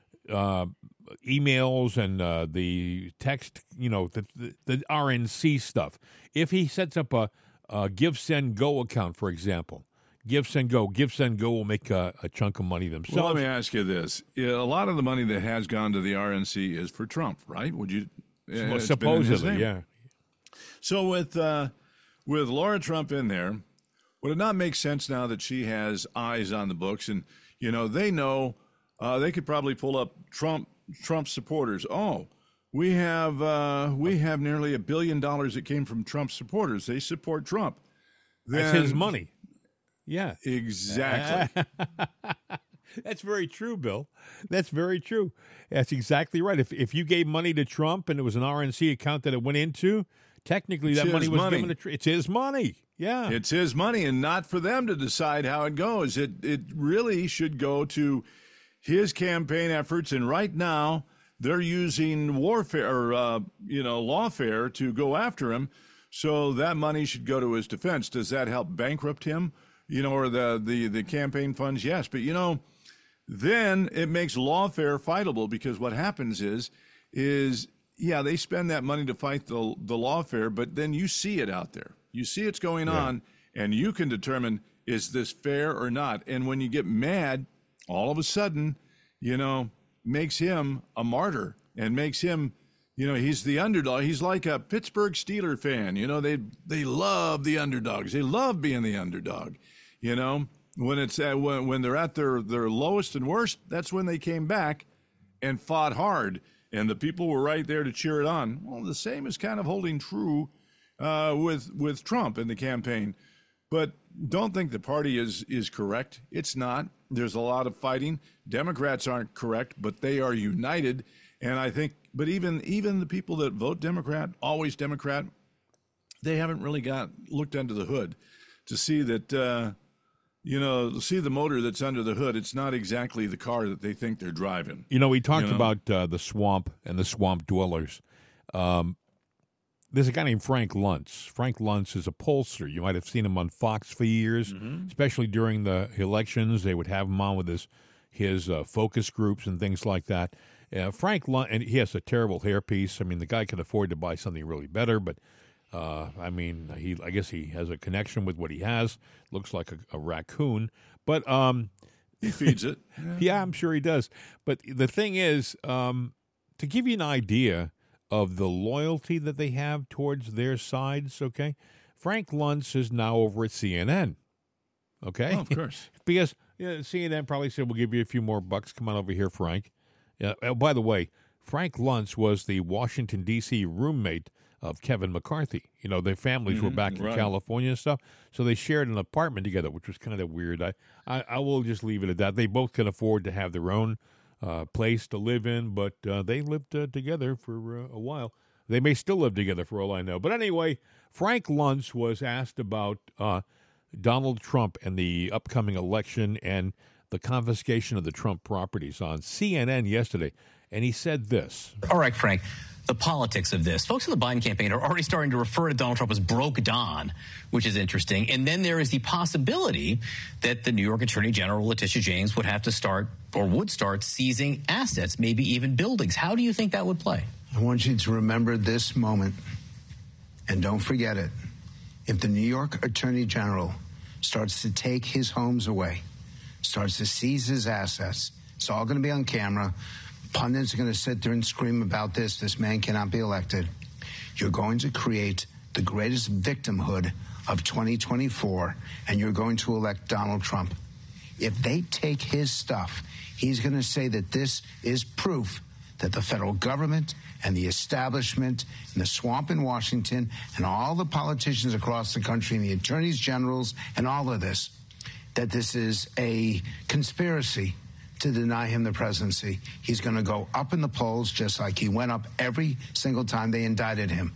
[SPEAKER 1] emails and the text, the RNC stuff. If he sets up a Give, Send, Go account, for example, Give, Send, Go will make a chunk of money themselves.
[SPEAKER 2] Well, let me ask you this. A lot of the money that has gone to the RNC is for Trump, right? Would you?
[SPEAKER 1] Supposedly, yeah.
[SPEAKER 2] So with Laura Trump in there, would it not make sense now that she has eyes on the books and, they know they could probably pull up Trump supporters. Oh, we have nearly $1 billion that came from Trump supporters. They support Trump.
[SPEAKER 1] That's his money. Yeah.
[SPEAKER 2] Exactly.
[SPEAKER 1] That's very true, Bill. That's very true. That's exactly right. If you gave money to Trump and it was an RNC account that it went into, technically that money was given to Trump. It's his money. Yeah.
[SPEAKER 2] It's his money, and not for them to decide how it goes. It really should go to his campaign efforts, and right now they're using warfare or lawfare to go after him. So that money should go to his defense. Does that help bankrupt him? Or the campaign funds? Yes, but then it makes lawfare fightable, because what happens is they spend that money to fight the lawfare, but then you see it out there. You see it's going on, and you can determine, is this fair or not? And when you get mad, all of a sudden, makes him a martyr and makes him, he's the underdog. He's like a Pittsburgh Steelers fan. They love the underdogs. They love being the underdog. When it's when they're at their lowest and worst, that's when they came back and fought hard, and the people were right there to cheer it on. Well, the same is kind of holding true with Trump in the campaign. But don't think the party is correct. It's not. There's a lot of fighting. Democrats aren't correct, but they are united. And I think, but even the people that vote Democrat, always Democrat, they haven't really looked under the hood to see that, see the motor that's under the hood. It's not exactly the car that they think they're driving.
[SPEAKER 1] We talked about the swamp and the swamp dwellers. There's a guy named Frank Luntz. Frank Luntz is a pollster. You might have seen him on Fox for years, especially during the elections. They would have him on with his focus groups and things like that. Frank Luntz, and he has a terrible hairpiece. I mean, the guy can afford to buy something really better, but I guess he has a connection with what he has. Looks like a raccoon, but
[SPEAKER 2] he feeds it.
[SPEAKER 1] Yeah, I'm sure he does. But the thing is, to give you an idea of the loyalty that they have towards their sides, okay? Frank Luntz is now over at CNN, okay?
[SPEAKER 2] Oh, of course.
[SPEAKER 1] Because CNN probably said, we'll give you a few more bucks. Come on over here, Frank. By the way, Frank Luntz was the Washington, D.C. roommate of Kevin McCarthy. You know, their families were back in California and stuff, so they shared an apartment together, which was kind of weird. I will just leave it at that. They both can afford to have their own place to live in, but they lived together for a while. They may still live together for all I know. But anyway, Frank Luntz was asked about Donald Trump and the upcoming election and the confiscation of the Trump properties on CNN yesterday, and he said this.
[SPEAKER 7] All right, Frank, the politics of this. Folks in the Biden campaign are already starting to refer to Donald Trump as broke Don, which is interesting. And then there is the possibility that the New York Attorney General, Letitia James, would have to start or would start seizing assets, maybe even buildings. How do you think that would play?
[SPEAKER 8] I want you to remember this moment, and don't forget it. If the New York Attorney General starts to take his homes away, starts to seize his assets, it's all going to be on camera. Pundits are going to sit there and scream about this. This man cannot be elected. You're going to create the greatest victimhood of 2024, and you're going to elect Donald Trump. If they take his stuff, he's going to say that this is proof that the federal government and the establishment and the swamp in Washington and all the politicians across the country and the attorneys generals and all of this, that this is a conspiracy to deny him the presidency. He's going to go up in the polls just like he went up every single time they indicted him.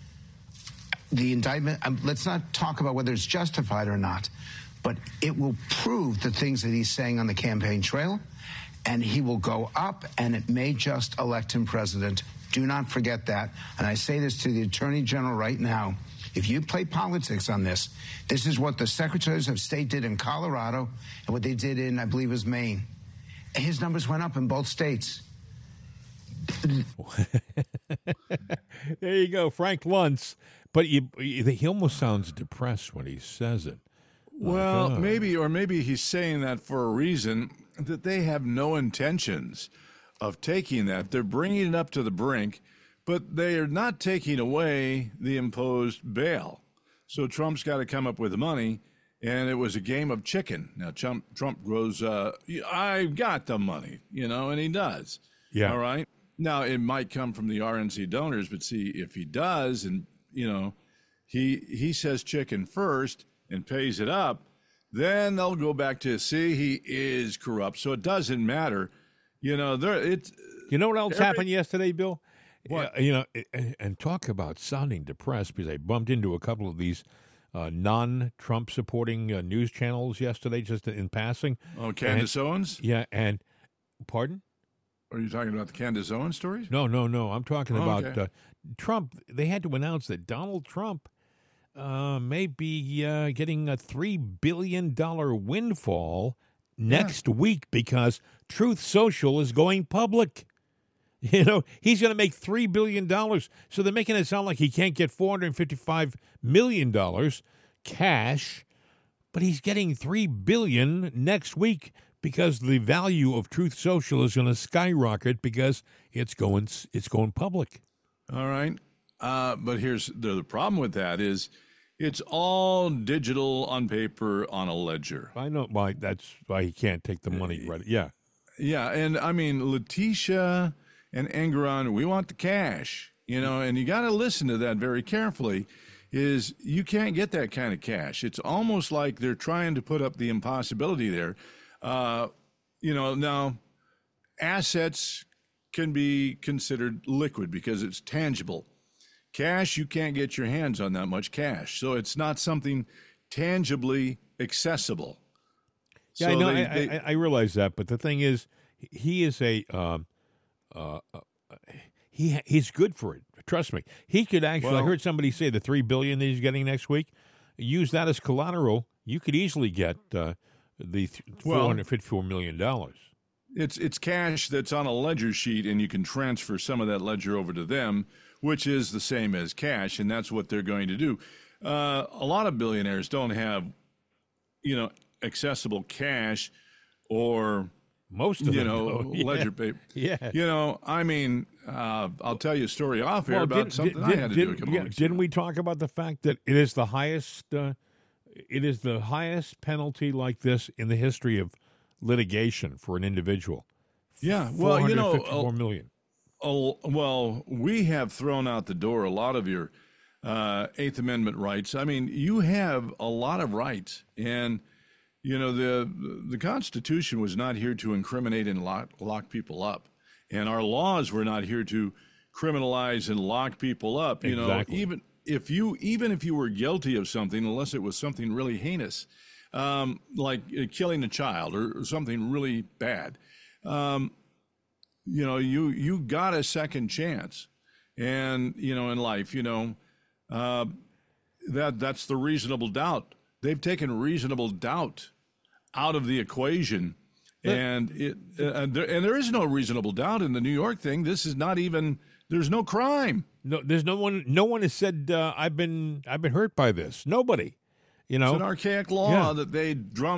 [SPEAKER 8] The indictment, let's not talk about whether it's justified or not, but it will prove the things that he's saying on the campaign trail, and he will go up, and it may just elect him president. Do not forget that. And I say this to the Attorney General right now. If you play politics on this, this is what the secretaries of state did in Colorado and what they did in, I believe, was Maine. His numbers went up in both states.
[SPEAKER 1] There you go, Frank Luntz. But he almost sounds depressed when he says it.
[SPEAKER 2] Well, maybe he's saying that for a reason, that they have no intentions of taking that. They're bringing it up to the brink, but they are not taking away the imposed bail. So Trump's got to come up with the money. And it was a game of chicken. Now, Trump goes, I got the money, and he does.
[SPEAKER 1] Yeah.
[SPEAKER 2] All right. Now, it might come from the RNC donors, but see, if he does, and, he says chicken first and pays it up, then they'll go back to, see, he is corrupt. So it doesn't matter. You know
[SPEAKER 1] what else happened yesterday, Bill?
[SPEAKER 2] What?
[SPEAKER 1] And talk about sounding depressed, because I bumped into a couple of these non-Trump supporting news channels yesterday, just in passing.
[SPEAKER 2] Oh, Candace Owens?
[SPEAKER 1] Yeah, and pardon?
[SPEAKER 2] Are you talking about the Candace Owens stories?
[SPEAKER 1] No. I'm talking about
[SPEAKER 2] okay.
[SPEAKER 1] Trump. They had to announce that Donald Trump may be getting a $3 billion windfall next week because Truth Social is going public. He's going to make $3 billion. So they're making it sound like he can't get $455 million cash, but he's getting $3 billion next week because the value of Truth Social is going to skyrocket because it's going public.
[SPEAKER 2] All right. But here's the problem with that is it's all digital on paper on a ledger.
[SPEAKER 1] I know why. That's why he can't take the money right. Yeah.
[SPEAKER 2] Yeah. And I mean, Letitia and Engeron, we want the cash, and you got to listen to that very carefully, is you can't get that kind of cash. It's almost like they're trying to put up the impossibility there. Now assets can be considered liquid because it's tangible. Cash, you can't get your hands on that much cash. So it's not something tangibly accessible.
[SPEAKER 1] Yeah,
[SPEAKER 2] so
[SPEAKER 1] I know. I realize that, but the thing is, he is he's good for it. Trust me. He could actually. I heard somebody say the $3 billion that he's getting next week. Use that as collateral. You could easily get the $454 million.
[SPEAKER 2] It's cash that's on a ledger sheet, and you can transfer some of that ledger over to them, which is the same as cash, and that's what they're going to do. A lot of billionaires don't have, accessible cash or
[SPEAKER 1] Most of them,
[SPEAKER 2] ledger paper.
[SPEAKER 1] Yeah.
[SPEAKER 2] I mean, I'll tell you a story off here about something I had to do a couple weeks
[SPEAKER 1] Didn't
[SPEAKER 2] ago.
[SPEAKER 1] we talk about the fact that it is the highest? It is the highest penalty like this in the history of litigation for an individual.
[SPEAKER 2] Yeah, well,
[SPEAKER 1] $454 million.
[SPEAKER 2] Well, we have thrown out the door a lot of your Eighth Amendment rights. I mean, you have a lot of rights, and the Constitution was not here to incriminate and lock people up, and our laws were not here to criminalize and lock people up.
[SPEAKER 1] Exactly.
[SPEAKER 2] Even if you were guilty of something, unless it was something really heinous, like killing a child or something really bad, you got a second chance, and in life, that's the reasonable doubt. They've taken reasonable doubt out of the equation, and there is no reasonable doubt in the New York thing. This is not even. There's no crime.
[SPEAKER 1] No, there's no one. No one has said I've been hurt by this. Nobody. It's
[SPEAKER 2] an archaic law that they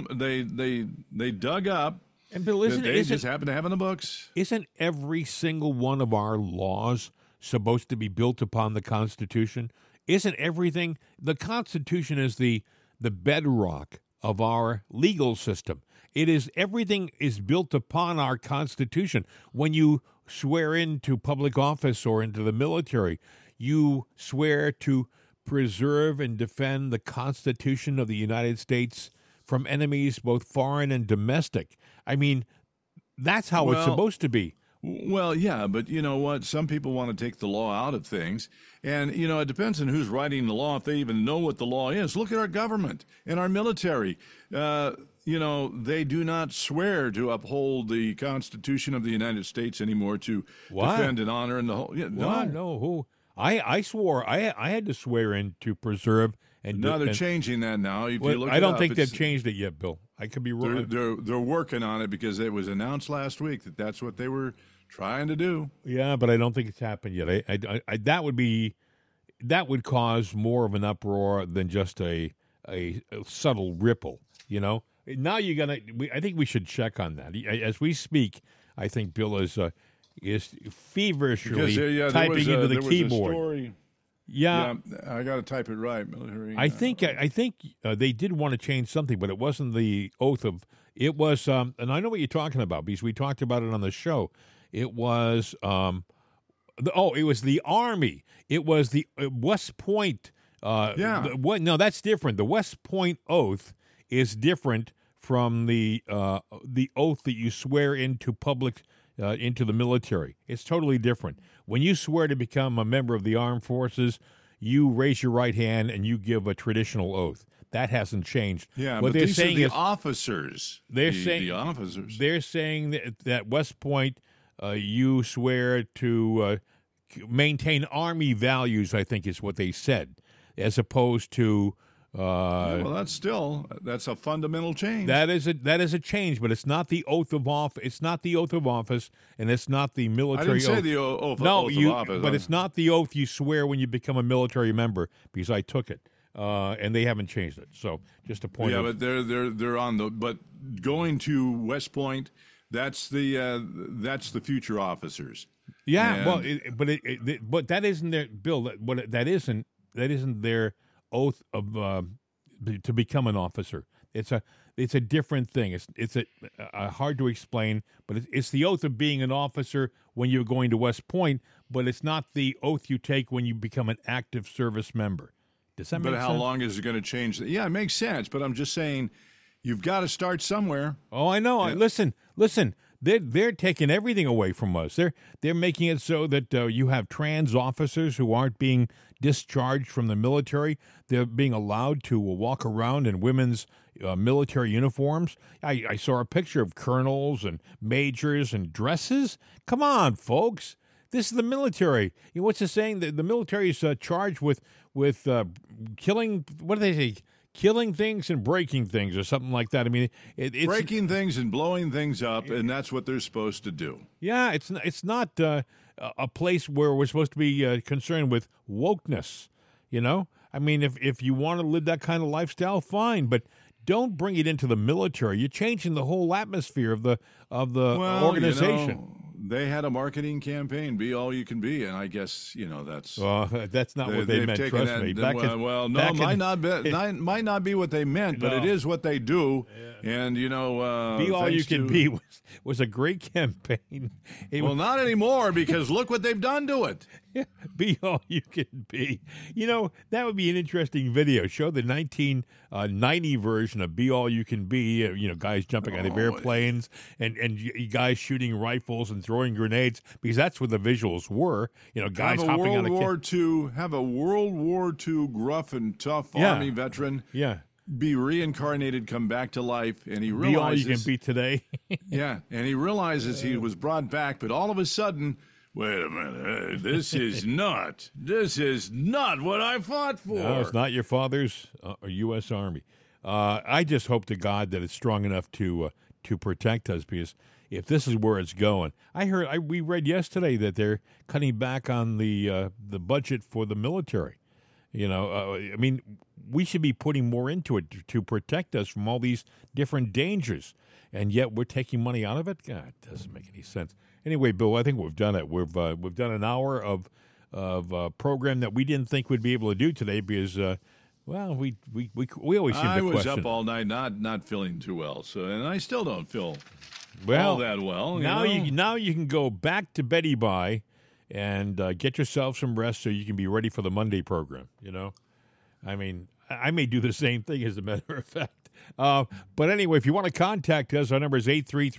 [SPEAKER 2] dug up.
[SPEAKER 1] And Bill,
[SPEAKER 2] they just happen to have in the books.
[SPEAKER 1] Isn't every single one of our laws supposed to be built upon the Constitution? Isn't everything? The Constitution is the bedrock of our legal system. Everything is built upon our Constitution. When you swear into public office or into the military, you swear to preserve and defend the Constitution of the United States from enemies, both foreign and domestic. I mean, that's how it's supposed to be.
[SPEAKER 2] Well, yeah, but you know what? Some people want to take the law out of things. And, it depends on who's writing the law, if they even know what the law is. Look at our government and our military. They do not swear to uphold the Constitution of the United States anymore to defend and honor and the whole. Yeah,
[SPEAKER 1] no. Who? I swore. I had to swear in to preserve. And
[SPEAKER 2] no, they're changing that now. If you look
[SPEAKER 1] I don't think they've changed it yet, Bill. I could be wrong.
[SPEAKER 2] They're working on it because it was announced last week that that's what they were trying to do.
[SPEAKER 1] Yeah, but I don't think it's happened yet. That would cause more of an uproar than just a subtle ripple. Now I think we should check on that as we speak. I think Bill is feverishly typing into the keyboard. Yeah,
[SPEAKER 2] I got to type it right. Military.
[SPEAKER 1] I think they did want to change something, but it wasn't the oath of. It was, and I know what you're talking about because we talked about it on the show. It was, it was the Army. It was the West Point. No, that's different. The West Point oath is different from the oath that you swear into public. Into the military. It's totally different. When you swear to become a member of the armed forces, you raise your right hand and you give a traditional oath. That hasn't changed.
[SPEAKER 2] Yeah,
[SPEAKER 1] what
[SPEAKER 2] but they're saying is officers.
[SPEAKER 1] They're saying
[SPEAKER 2] the officers.
[SPEAKER 1] They're saying that West Point, you swear to maintain Army values. I think is what they said, as opposed to.
[SPEAKER 2] That's a fundamental change.
[SPEAKER 1] That is a change, but it's not the oath of office. It's not the oath of office, and it's not the military.
[SPEAKER 2] I didn't say
[SPEAKER 1] oath.
[SPEAKER 2] the oath of office.
[SPEAKER 1] But it's not the oath you swear when you become a military member, because I took it, and they haven't changed it. So just a point.
[SPEAKER 2] Yeah, but they're on the. But going to West Point, that's the future officers.
[SPEAKER 1] Yeah, but that isn't their Bill. That isn't their oath of to become an officer. It's a different thing. It's a hard to explain, but it's the oath of being an officer when you're going to West Point, but it's not the oath you take when you become an active service member. Does that make sense?
[SPEAKER 2] But how long is it going to change? Yeah, it makes sense, but I'm just saying you've got to start somewhere.
[SPEAKER 1] Oh, I know. Yeah. Listen. They're taking everything away from us. They're making it so that you have trans officers who aren't being discharged from the military. They're being allowed to walk around in women's military uniforms. I saw a picture of colonels and majors in dresses. Come on, folks. This is the military. What's the saying? The military is charged with killing. What do they say? Killing things and breaking things, or something like that. I mean, it's
[SPEAKER 2] breaking things and blowing things up, and that's what they're supposed to do.
[SPEAKER 1] Yeah, it's not a place where we're supposed to be concerned with wokeness. I mean, if you want to live that kind of lifestyle, fine, but don't bring it into the military. You're changing the whole atmosphere of the organization.
[SPEAKER 2] You know, they had a marketing campaign, be all you can be, and I guess that's
[SPEAKER 1] that's not what they meant. Trust me.
[SPEAKER 2] Might not be what they meant, but it is what they do. Yeah. And
[SPEAKER 1] be all you can be was a great campaign.
[SPEAKER 2] Not anymore, because look what they've done to it.
[SPEAKER 1] Be all you can be. That would be an interesting video. Show the 1990 version of Be All You Can Be. Guys jumping out of airplanes and guys shooting rifles and throwing grenades, because that's what the visuals were. Guys hopping out of
[SPEAKER 2] have a World War II gruff and tough Army veteran.
[SPEAKER 1] Yeah.
[SPEAKER 2] Be reincarnated, come back to life, and he realizes
[SPEAKER 1] be all you can be today.
[SPEAKER 2] Yeah, and he realizes he was brought back, but all of a sudden, wait a minute, this is not what I fought for.
[SPEAKER 1] No, it's not your father's U.S. Army. I just hope to God that it's strong enough to protect us, because if this is where it's going, we read yesterday that they're cutting back on the budget for the military. We should be putting more into it to protect us from all these different dangers, and yet we're taking money out of it. God, it doesn't make any sense. Anyway, Bill, I think we've done it. We've done an hour of program that we didn't think we'd be able to do today because, we always seem to question.
[SPEAKER 2] I was up all night, not feeling too well, and I still don't feel all that well.
[SPEAKER 1] Now you can go back to Betty Bye and get yourself some rest so you can be ready for the Monday program. I may do the same thing, as a matter of fact. But anyway, if you want to contact us, our number is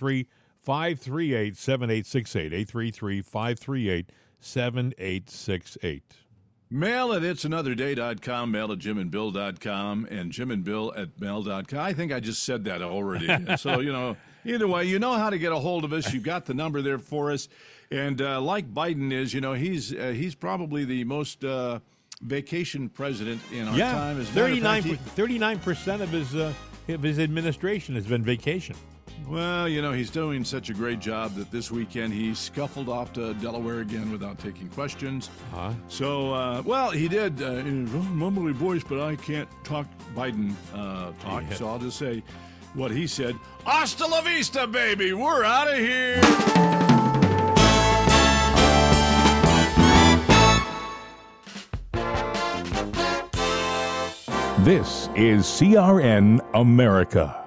[SPEAKER 1] 833-538-7868, 833-538-7868.
[SPEAKER 2] Mail at itsanotherday.com, mail at jimandbill.com, and jimandbill@mail.com. I think I just said that already. So, either way, you know how to get a hold of us. You've got the number there for us. And like Biden is, he's probably the most vacation president in our time.
[SPEAKER 1] 39% of his administration has been vacation.
[SPEAKER 2] Well, he's doing such a great job that this weekend he scuffled off to Delaware again without taking questions. So, he did in a mumbly voice, but I can't talk Biden talk, so I'll just say what he said. Hasta la vista, baby! We're out of here!
[SPEAKER 9] This is CRN America.